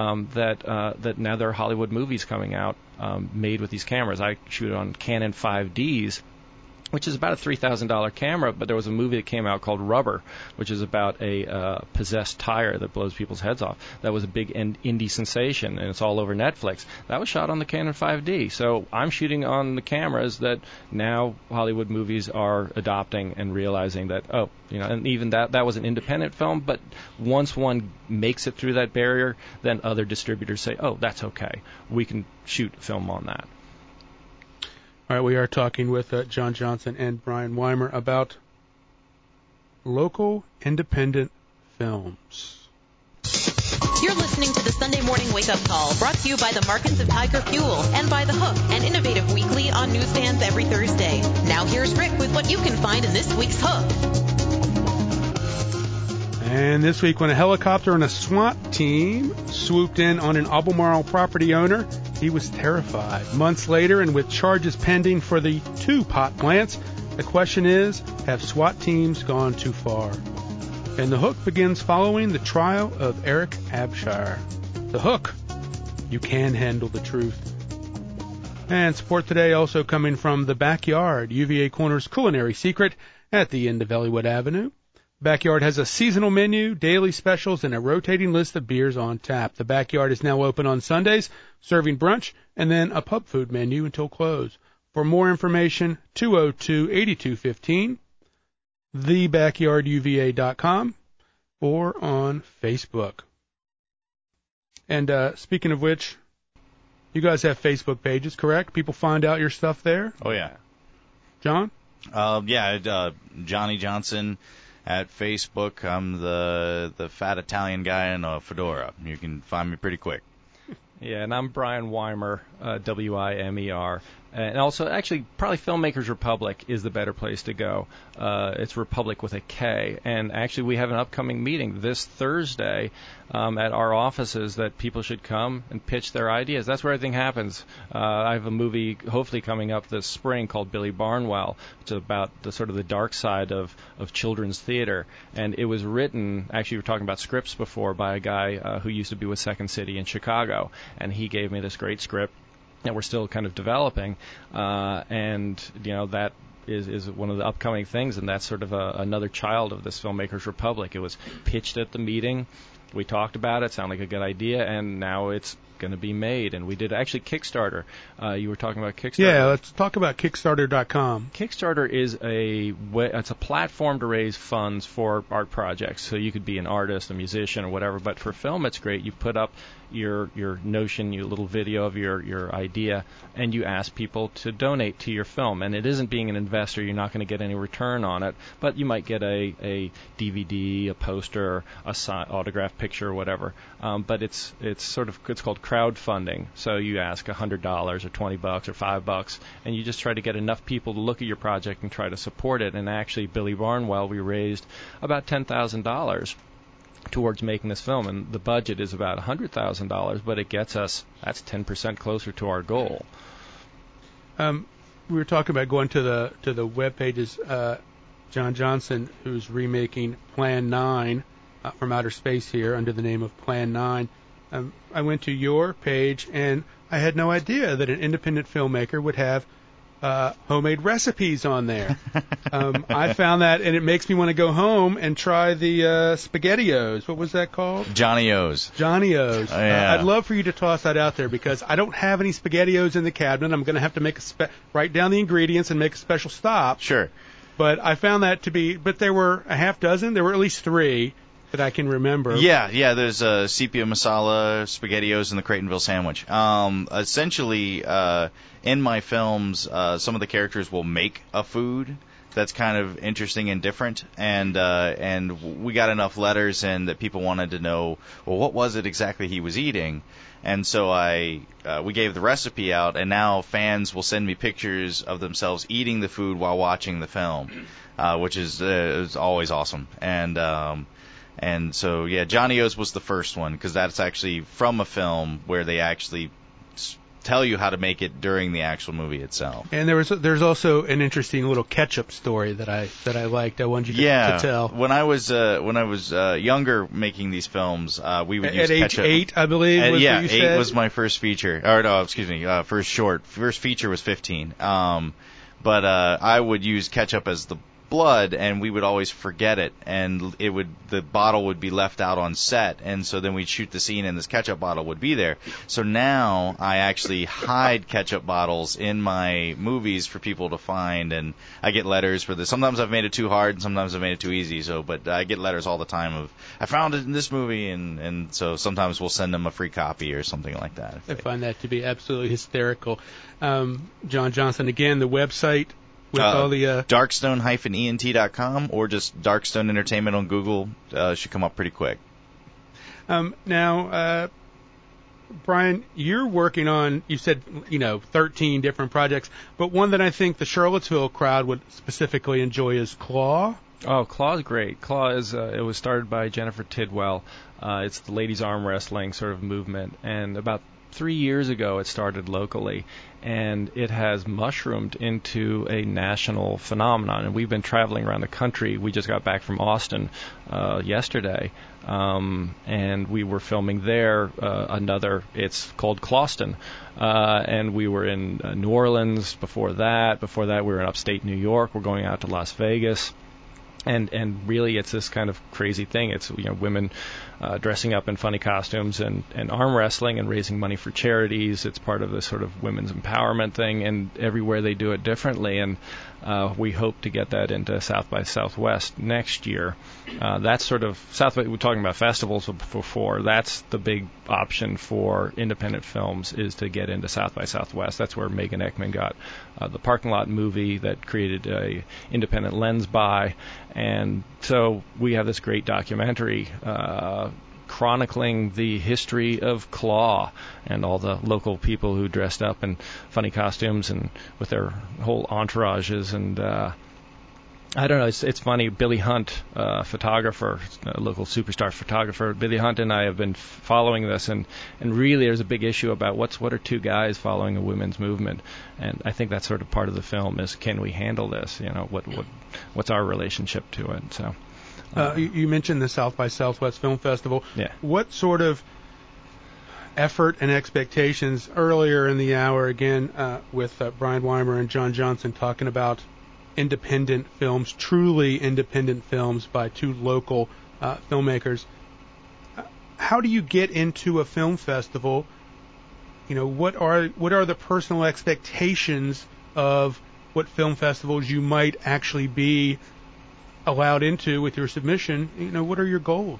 that now there are Hollywood movies coming out made with these cameras. I shoot on Canon 5Ds, which is about a $3,000 camera, but there was a movie that came out called Rubber, which is about a possessed tire that blows people's heads off. That was a big indie sensation, and it's all over Netflix. That was shot on the Canon 5D. So I'm shooting on the cameras that now Hollywood movies are adopting and realizing that, and even that was an independent film, but once one makes it through that barrier, then other distributors say, oh, that's okay. We can shoot film on that. All right, we are talking with John Johnson and Brian Weimer about local independent films. You're listening to the Sunday Morning Wake Up Call, brought to you by the Markets of Tiger Fuel and by The Hook, an innovative weekly on newsstands every Thursday. Now here's Rick with what you can find in this week's Hook. And this week, when a helicopter and a SWAT team swooped in on an Albemarle property owner, he was terrified. Months later, and with charges pending for the 2 pot plants, the question is, have SWAT teams gone too far? And The Hook begins following the trial of Eric Abshire. The Hook, you can handle the truth. And support today also coming from The Backyard, UVA Corner's culinary secret at the end of Ellwood Avenue. Backyard has a seasonal menu, daily specials, and a rotating list of beers on tap. The Backyard is now open on Sundays, serving brunch, and then a pub food menu until close. For more information, 202-8215, thebackyarduva.com, or on Facebook. And speaking of which, you guys have Facebook pages, correct? People find out your stuff there? Oh, yeah. John? Johnny Johnson at Facebook. I'm the fat Italian guy in a fedora. You can find me pretty quick. Yeah, and I'm Brian Weimer, Wimer. And also, actually, probably Filmmakers Republic is the better place to go. It's Republic with a K. And actually, we have an upcoming meeting this Thursday at our offices that people should come and pitch their ideas. That's where everything happens. I have a movie hopefully coming up this spring called Billy Barnwell. It's about the sort of the dark side of children's theater. And it was written, actually, we were talking about scripts before, by a guy who used to be with Second City in Chicago. And he gave me this great script that we're still kind of developing, and that is one of the upcoming things, and that's sort of another child of this Filmmakers Republic. It was pitched at the meeting, we talked about it, sounded like a good idea, and now it's going to be made. And we did actually Kickstarter. You were talking about Kickstarter. Yeah, let's talk about Kickstarter.com. Kickstarter is it's a platform to raise funds for art projects. So you could be an artist, a musician, or whatever. But for film, it's great. You put up your notion, your little video of your idea, and you ask people to donate to your film. And it isn't being an investor. You're not going to get any return on it, but you might get a DVD, a poster, autographed picture, or whatever. But it's called crowdfunding. So you ask $100 or $20 or $5, and you just try to get enough people to look at your project and try to support it. And actually, Billy Barnwell, we raised about $10,000 towards making this film, and the budget is about $100,000, but it gets us, that's 10% closer to our goal. We were talking about going to the web pages. John Johnson, who's remaking Plan 9 from outer space here under the name of Plan 9. I went to your page, and I had no idea that an independent filmmaker would have homemade recipes on there. I found that, and it makes me want to go home and try the SpaghettiOs. What was that called? Johnny O's. Johnny O's. Oh, yeah. I'd love for you to toss that out there, because I don't have any SpaghettiOs in the cabinet. I'm going to have to write down the ingredients and make a special stop. Sure. But I found that to be, but there were a half dozen. There were at least 3 that I can remember. Yeah. There's sepia masala, SpaghettiOs, and the Creightonville sandwich. Essentially, in my films, some of the characters will make a food that's kind of interesting and different, and we got enough letters in that people wanted to know, well, what was it exactly he was eating? And so we gave the recipe out, and now fans will send me pictures of themselves eating the food while watching the film, which is always awesome. And so, yeah, Johnny O's was the first one, because that's actually from a film where they actually tell you how to make it during the actual movie itself. And there's also an interesting little ketchup story that I liked. I wanted you to tell. When I was younger making these films, we would use ketchup. At age 8, I believe. Was what you said? 8 was my first feature. Or no, excuse me, first short. First feature was 15. But I would use ketchup as the blood, and we would always forget it, and the bottle would be left out on set, and so then we'd shoot the scene and this ketchup bottle would be there. So now I actually hide ketchup bottles in my movies for people to find, and I get letters for this. Sometimes I've made it too hard, and sometimes I've made it too easy, but I get letters all the time of, I found it in this movie, and so sometimes we'll send them a free copy or something like that. I find that to be absolutely hysterical. John Johnson, again, the website with all the Darkstone-ENT.com, or just Darkstone Entertainment on Google should come up pretty quick. Now, Brian, you're working on, you said, 13 different projects, but one that I think the Charlottesville crowd would specifically enjoy is Claw. Oh, Claw's great. Claw is it was started by Jennifer Tidwell. It's the ladies arm wrestling sort of movement, and about 3 years ago it started locally, and it has mushroomed into a national phenomenon. And we've been traveling around the country. We just got back from Austin yesterday, and we were filming there it's called Clawston, and we were in New Orleans before that. Before that, we were in upstate New York. We're going out to Las Vegas. And really, it's this kind of crazy thing. It's women dressing up in funny costumes and arm wrestling and raising money for charities. It's part of this sort of women's empowerment thing, and everywhere they do it differently. And we hope to get that into South by Southwest next year. That's sort of South by. We're talking about festivals before. That's the big option for independent films, is to get into South by Southwest. That's where Megan Ekman got the Parking Lot movie that created a independent lens buy. And so we have this great documentary chronicling the history of Claw and all the local people who dressed up in funny costumes and with their whole entourages. And I don't know, it's funny. Billy Hunt, photographer, a local superstar photographer, Billy Hunt and I have been following this, and really there's a big issue about what are two guys following a women's movement, and I think that's sort of part of the film is, can we handle this? What's our relationship to it? So. You mentioned the South by Southwest Film Festival. Yeah. What sort of effort and expectations earlier in the hour, again, with Brian Weimer and John Johnson talking about independent films, truly independent films by two local filmmakers. How do you get into a film festival? What are the personal expectations of what film festivals you might actually be allowed into with your submission? What are your goals?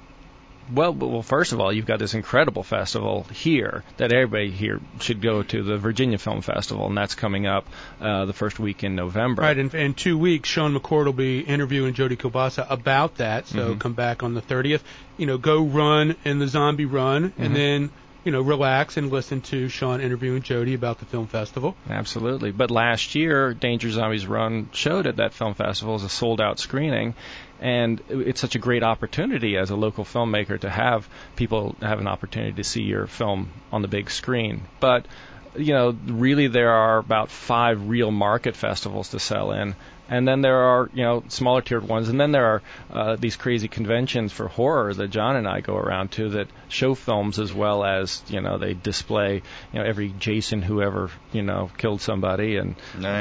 Well, first of all, you've got this incredible festival here that everybody here should go to, the Virginia Film Festival, and that's coming up the first week in November. Right, and in 2 weeks, Sean McCord will be interviewing Jody Kielbasa about that, so come back on the 30th. Go run in the zombie run, and then relax and listen to Sean interviewing Jody about the film festival. Absolutely. But last year, Danger Zombies Run showed at that film festival as a sold-out screening, and it's such a great opportunity as a local filmmaker to have people have an opportunity to see your film on the big screen. But, really there are about 5 real market festivals to sell in. And then there are, smaller tiered ones. And then there are these crazy conventions for horror that John and I go around to that show films as well as, they display, every Jason who ever, killed somebody. And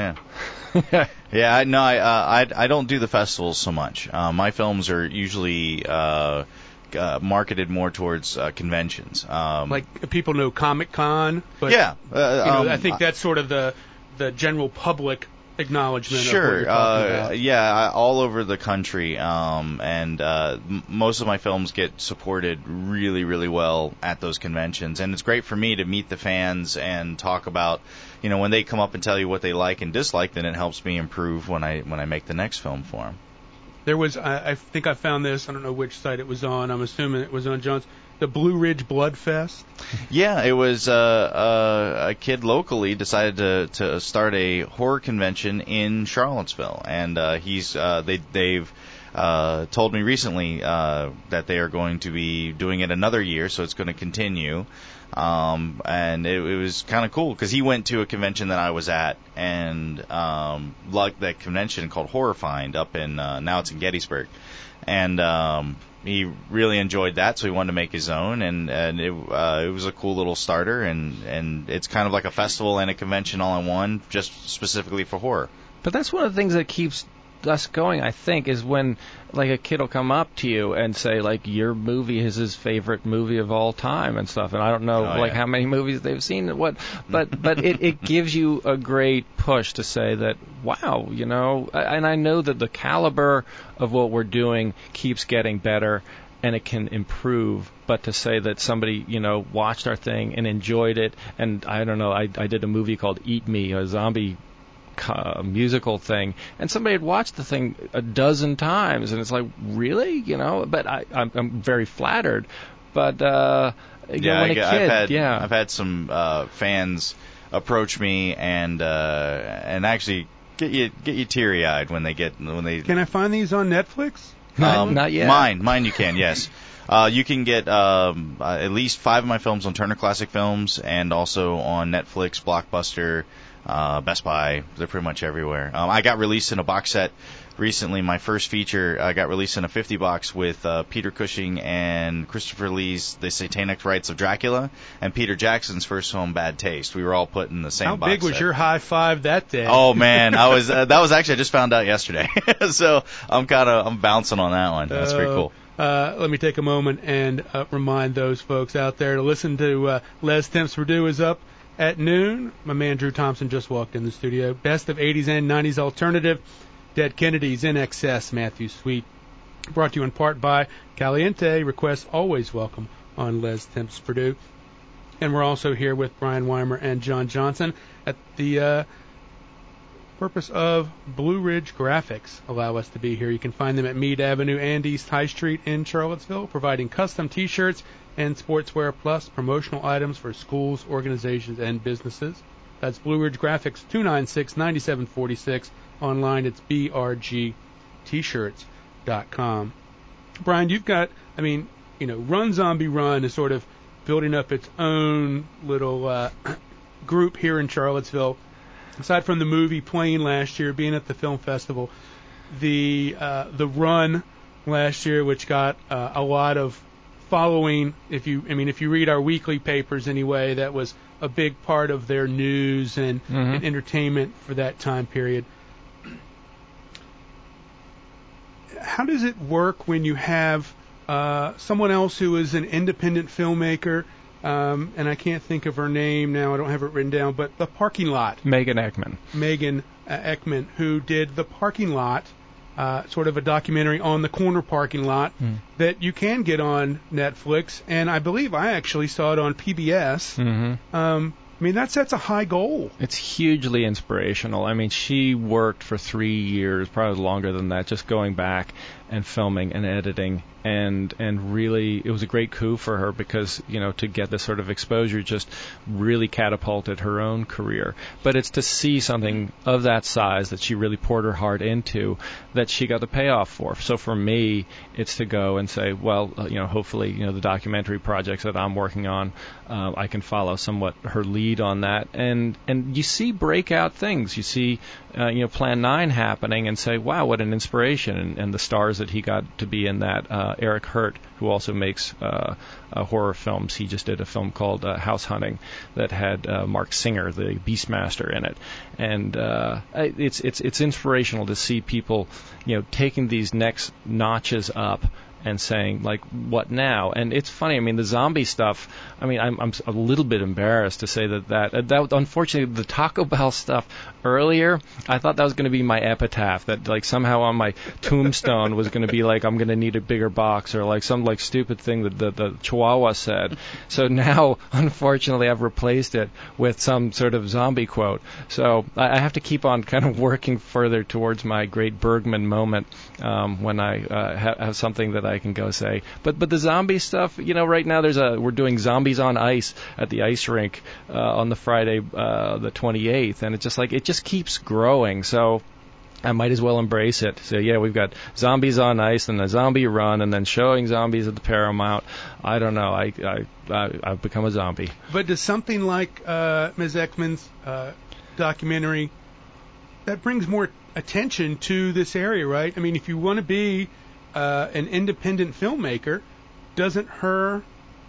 Yeah, no, I don't do the festivals so much. My films are usually marketed more towards conventions. Like people know Comic-Con, but yeah, I think that's sort of the general public acknowledgement of what you're talking about. Yeah, all over the country, and most of my films get supported really, really well at those conventions, and it's great for me to meet the fans and talk about, when they come up and tell you what they like and dislike, then it helps me improve when I make the next film for them. There was, I think I found this, I don't know which site it was on, I'm assuming it was on John's, the Blue Ridge Blood Fest. Yeah, it was a kid locally decided to start a horror convention in Charlottesville, and they've told me recently that they are going to be doing it another year, so it's going to continue. And it was kind of cool because he went to a convention that I was at, and liked that convention called Horror Find up in now it's in Gettysburg, and he really enjoyed that, so he wanted to make his own, and it was a cool little starter, and it's kind of like a festival and a convention all in one, just specifically for horror. But that's one of the things that keeps us going, I think, is when like a kid will come up to you and say like your movie is his favorite movie of all time and stuff, and I don't know how many movies they've seen, but it gives you a great push to say that wow, and I know that the caliber of what we're doing keeps getting better and it can improve, but to say that somebody watched our thing and enjoyed it, and I don't know, I did a movie called Eat Me, a zombie musical thing, and somebody had watched the thing a dozen times, and it's like, really, but I'm very flattered. But when a kid, I've had some fans approach me and actually get you teary eyed when they. Can I find these on Netflix? Not yet. Mine you can, yes. You can get at least 5 of my films on Turner Classic Films, and also on Netflix, Blockbuster, Best Buy. They're pretty much everywhere. I got released in a box set recently. My first feature got released in a 50 box with Peter Cushing and Christopher Lee's The Satanic Rites of Dracula, and Peter Jackson's first film, Bad Taste. We were all put in the same box set. How big was your high five that day? Oh man, I was that was actually, I just found out yesterday. So I'm bouncing on that one. That's pretty cool. Let me take a moment and remind those folks out there to listen to Les Temps Purdue is up at noon. My man Drew Thompson just walked in the studio. Best of 80s and 90s alternative. Dead Kennedys, In Excess, Matthew Sweet. Brought to you in part by Caliente. Requests always welcome on Les Temps Purdue. And we're also here with Brian Weimer and John Johnson at the purpose of Blue Ridge Graphics allow us to be here. You can find them at Meade Avenue and East High Street in Charlottesville, providing custom T-shirts and sportswear plus promotional items for schools, organizations, and businesses. That's Blue Ridge Graphics, 296-9746. Online, it's brgtshirts.com. Brian, you've got, Run Zombie Run is sort of building up its own little group here in Charlottesville. Aside from the movie playing last year, being at the film festival, the run last year, which got a lot of following. If you read our weekly papers anyway, that was a big part of their news and entertainment for that time period. How does it work when you have someone else who is an independent filmmaker? And I can't think of her name now. I don't have it written down. But The Parking Lot. Megan Ekman. Megan Ekman, who did The Parking Lot, sort of a documentary on the corner parking lot that you can get on Netflix. And I believe I actually saw it on PBS. That sets a high goal. It's hugely inspirational. she worked for 3 years, probably longer than that, just going back and filming and editing. And really, it was a great coup for her because, to get this sort of exposure just really catapulted her own career. But it's to see something of that size that she really poured her heart into that she got the payoff for. So for me, it's to go and say, well, hopefully, the documentary projects that I'm working on, I can follow somewhat her lead on that. And you see breakout things. You see, Plan 9 happening and say, wow, what an inspiration. And the stars that he got to be in that, Eric Hurt, who also makes horror films. He just did a film called House Hunting that had Mark Singer, the Beastmaster, in it. And it's inspirational to see people, taking these next notches up and saying, like, what now? And it's funny, the zombie stuff, I'm a little bit embarrassed to say that unfortunately, the Taco Bell stuff earlier, I thought that was going to be my epitaph, that, like, somehow on my tombstone was going to be, like, I'm going to need a bigger box, or, like, some, like, stupid thing that the Chihuahua said. So now, unfortunately, I've replaced it with some sort of zombie quote. So I have to keep on kind of working further towards my great Bergman moment when I have something that I can go say. But the zombie stuff, right now we're doing Zombies on Ice at the ice rink on the Friday the 28th, and it's just like it just keeps growing. So I might as well embrace it. So yeah, we've got Zombies on Ice and a zombie run, and then showing zombies at the Paramount. I don't know. I've become a zombie. But does something like Ms. Ekman's documentary that brings more attention to this area, right? If you want to be an independent filmmaker, doesn't her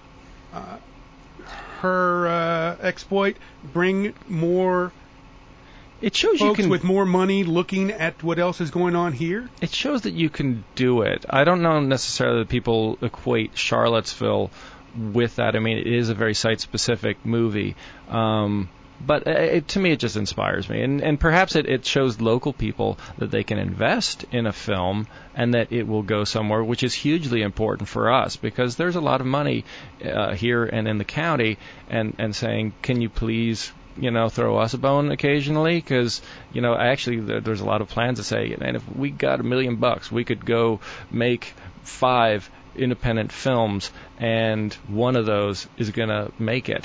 exploit bring more It shows folks you can, with more money looking at what else is going on here? It shows that you can do it. I don't know necessarily that people equate Charlottesville with that. It is a very site-specific movie. But to me, it just inspires me. And perhaps it shows local people that they can invest in a film and that it will go somewhere, which is hugely important for us because there's a lot of money here and in the county, and saying, can you please, throw us a bone occasionally? Because, actually there's a lot of plans to say, and if we got $1 million, we could go make 5 independent films, and one of those is going to make it.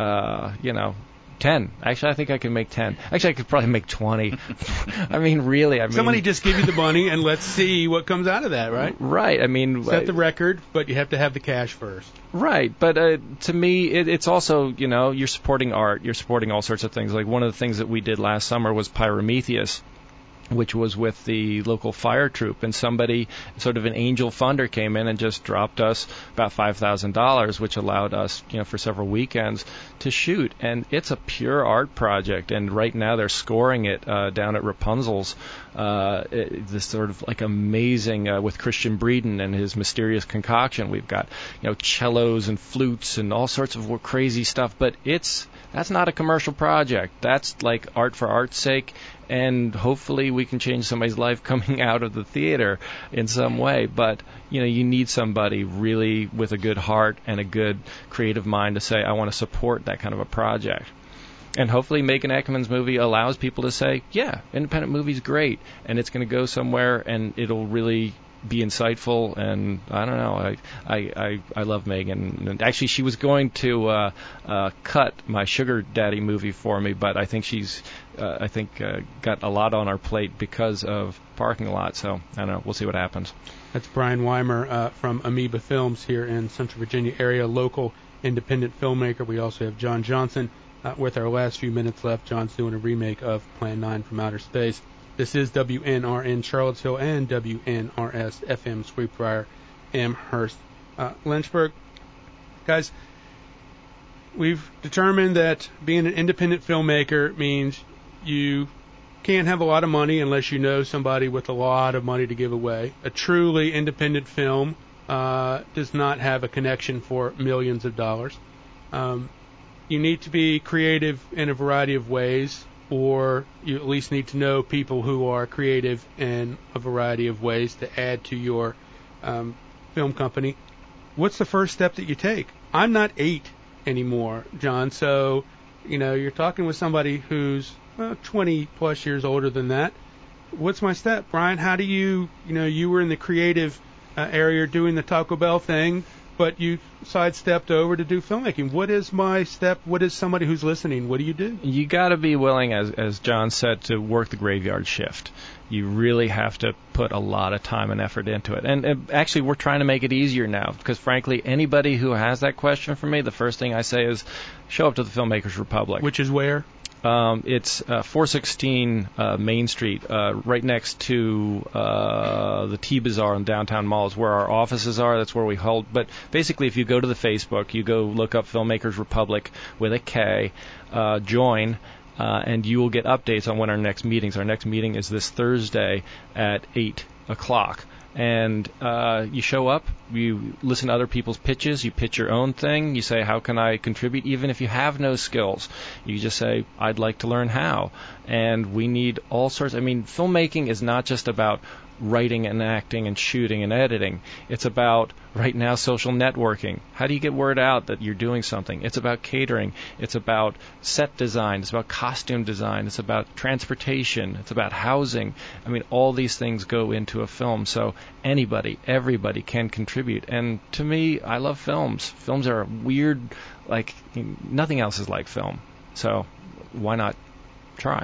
10. Actually, I think I can make 10. Actually, I could probably make 20. Really. Somebody just give you the money and let's see what comes out of that, right? Right. Set the record, but you have to have the cash first. Right. But to me, it's also, you're supporting art. You're supporting all sorts of things. Like one of the things that we did last summer was Pyrometheus, which was with the local fire troop, and somebody, sort of an angel funder, came in and just dropped us about $5,000, which allowed us, for several weekends to shoot. And it's a pure art project, and right now they're scoring it down at Rapunzel's, this sort of like amazing, with Christian Breeden and his mysterious concoction. We've got, cellos and flutes and all sorts of crazy stuff, but that's not a commercial project. That's like art for art's sake, and hopefully we can change somebody's life coming out of the theater in some way. But, you need somebody really with a good heart and a good creative mind to say, I want to support that kind of a project. And hopefully Megan Eckerman's movie allows people to say, yeah, independent movie's great, and it's going to go somewhere, and it'll really be insightful. And I don't know, I love Megan. And actually, she was going to cut my Sugar Daddy movie for me, but I think she's got a lot on our plate because of Parking Lot. So I don't know, we'll see what happens. That's Brian Weimer from Amoeba Films here in Central Virginia area, local independent filmmaker. We also have John Johnson with our last few minutes left. John's doing a remake of Plan 9 from Outer Space. This is WNRN Charlottesville and WNRS FM Sweetbriar Amherst Lynchburg. Guys, we've determined that being an independent filmmaker means you can't have a lot of money unless you know somebody with a lot of money to give away. A truly independent film does not have a connection for millions of dollars. You need to be creative in a variety of ways, or you at least need to know people who are creative in a variety of ways to add to your film company. What's the first step that you take? I'm not 8 anymore, John, so you're talking with somebody who's 20 plus years older than that. What's my step? Brian, how do you were in the creative area doing the Taco Bell thing, but you sidestepped over to do filmmaking. What is my step? What is somebody who's listening? What do you do? You got to be willing, as John said, to work the graveyard shift. You really have to put a lot of time and effort into it. And actually, we're trying to make it easier now, because frankly, anybody who has that question for me, the first thing I say is, show up to the Filmmakers Republic. Which is where? It's 416 Main Street, right next to the T-Bazaar in downtown mall is where our offices are. That's where we hold. But basically, if you go to the Facebook, you go look up Filmmakers Republic with a K, join, and you will get updates on when our next meetings. Our next meeting is this Thursday at 8 o'clock. And you show up, you listen to other people's pitches, you pitch your own thing, you say, how can I contribute? Even if you have no skills, you just say, I'd like to learn how. And we need all sorts. Filmmaking is not just about writing and acting and shooting and editing. It's about, right now, social networking. How do you get word out that you're doing something? It's about catering. It's about set design. It's about costume design. It's about transportation. It's about housing. All these things go into a film. So anybody, everybody can contribute. And to me, I love films. Films are weird, nothing else is like film. So why not try?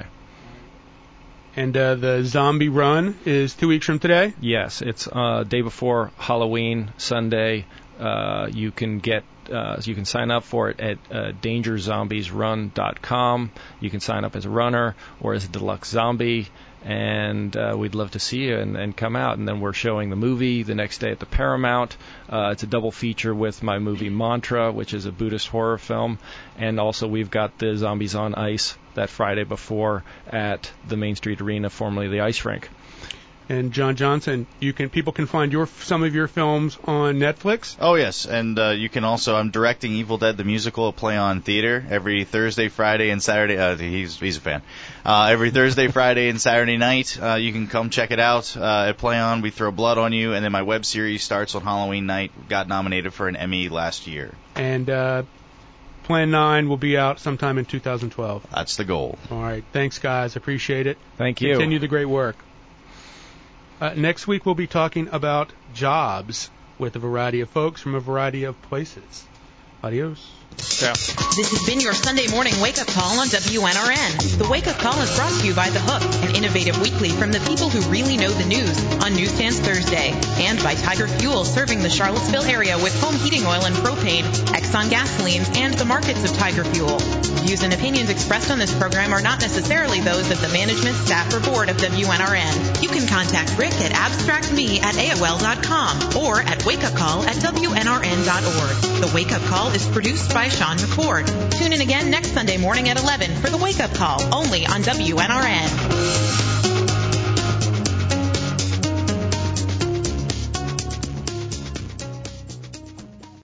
And the zombie run is 2 weeks from today? Yes, it's day before Halloween, Sunday. You can sign up for it at dangerzombiesrun.com. You can sign up as a runner or as a deluxe zombie, and we'd love to see you and come out. And then we're showing the movie the next day at the Paramount. It's a double feature with my movie Mantra, which is a Buddhist horror film, and also we've got the Zombies on Ice that Friday before at the Main Street Arena, formerly the Ice Rink. And John Johnson, people can find some of your films on Netflix. Oh yes, and you can also. I'm directing Evil Dead the musical at Play On Theater every Thursday, Friday, and Saturday. He's a fan. Every Thursday, Friday, and Saturday night. You can come check it out at Play On. We throw blood on you, and then my web series starts on Halloween night. Got nominated for an Emmy last year. And Plan 9 will be out sometime in 2012. That's the goal. All right, thanks guys, appreciate it. Thank you. Continue the great work. Next week we'll be talking about jobs with a variety of folks from a variety of places. Adios. Ciao. This has been your Sunday morning wake-up call on WNRN. The wake-up call is brought to you by The Hook, an innovative weekly from the people who really know the news on Newsstands Thursday, and by Tiger Fuel, serving the Charlottesville area with home heating oil and propane, Exxon gasolines, and the markets of Tiger Fuel. Views and opinions expressed on this program are not necessarily those of the management, staff, or board of WNRN. You can contact Rick at abstractme@AOL.com or at wakeupcall@WNRN.org. The Wake Up Call is produced by Sean McCord. Tune in again next Sunday morning at 11 for the Wake Up Call, only on WNRN.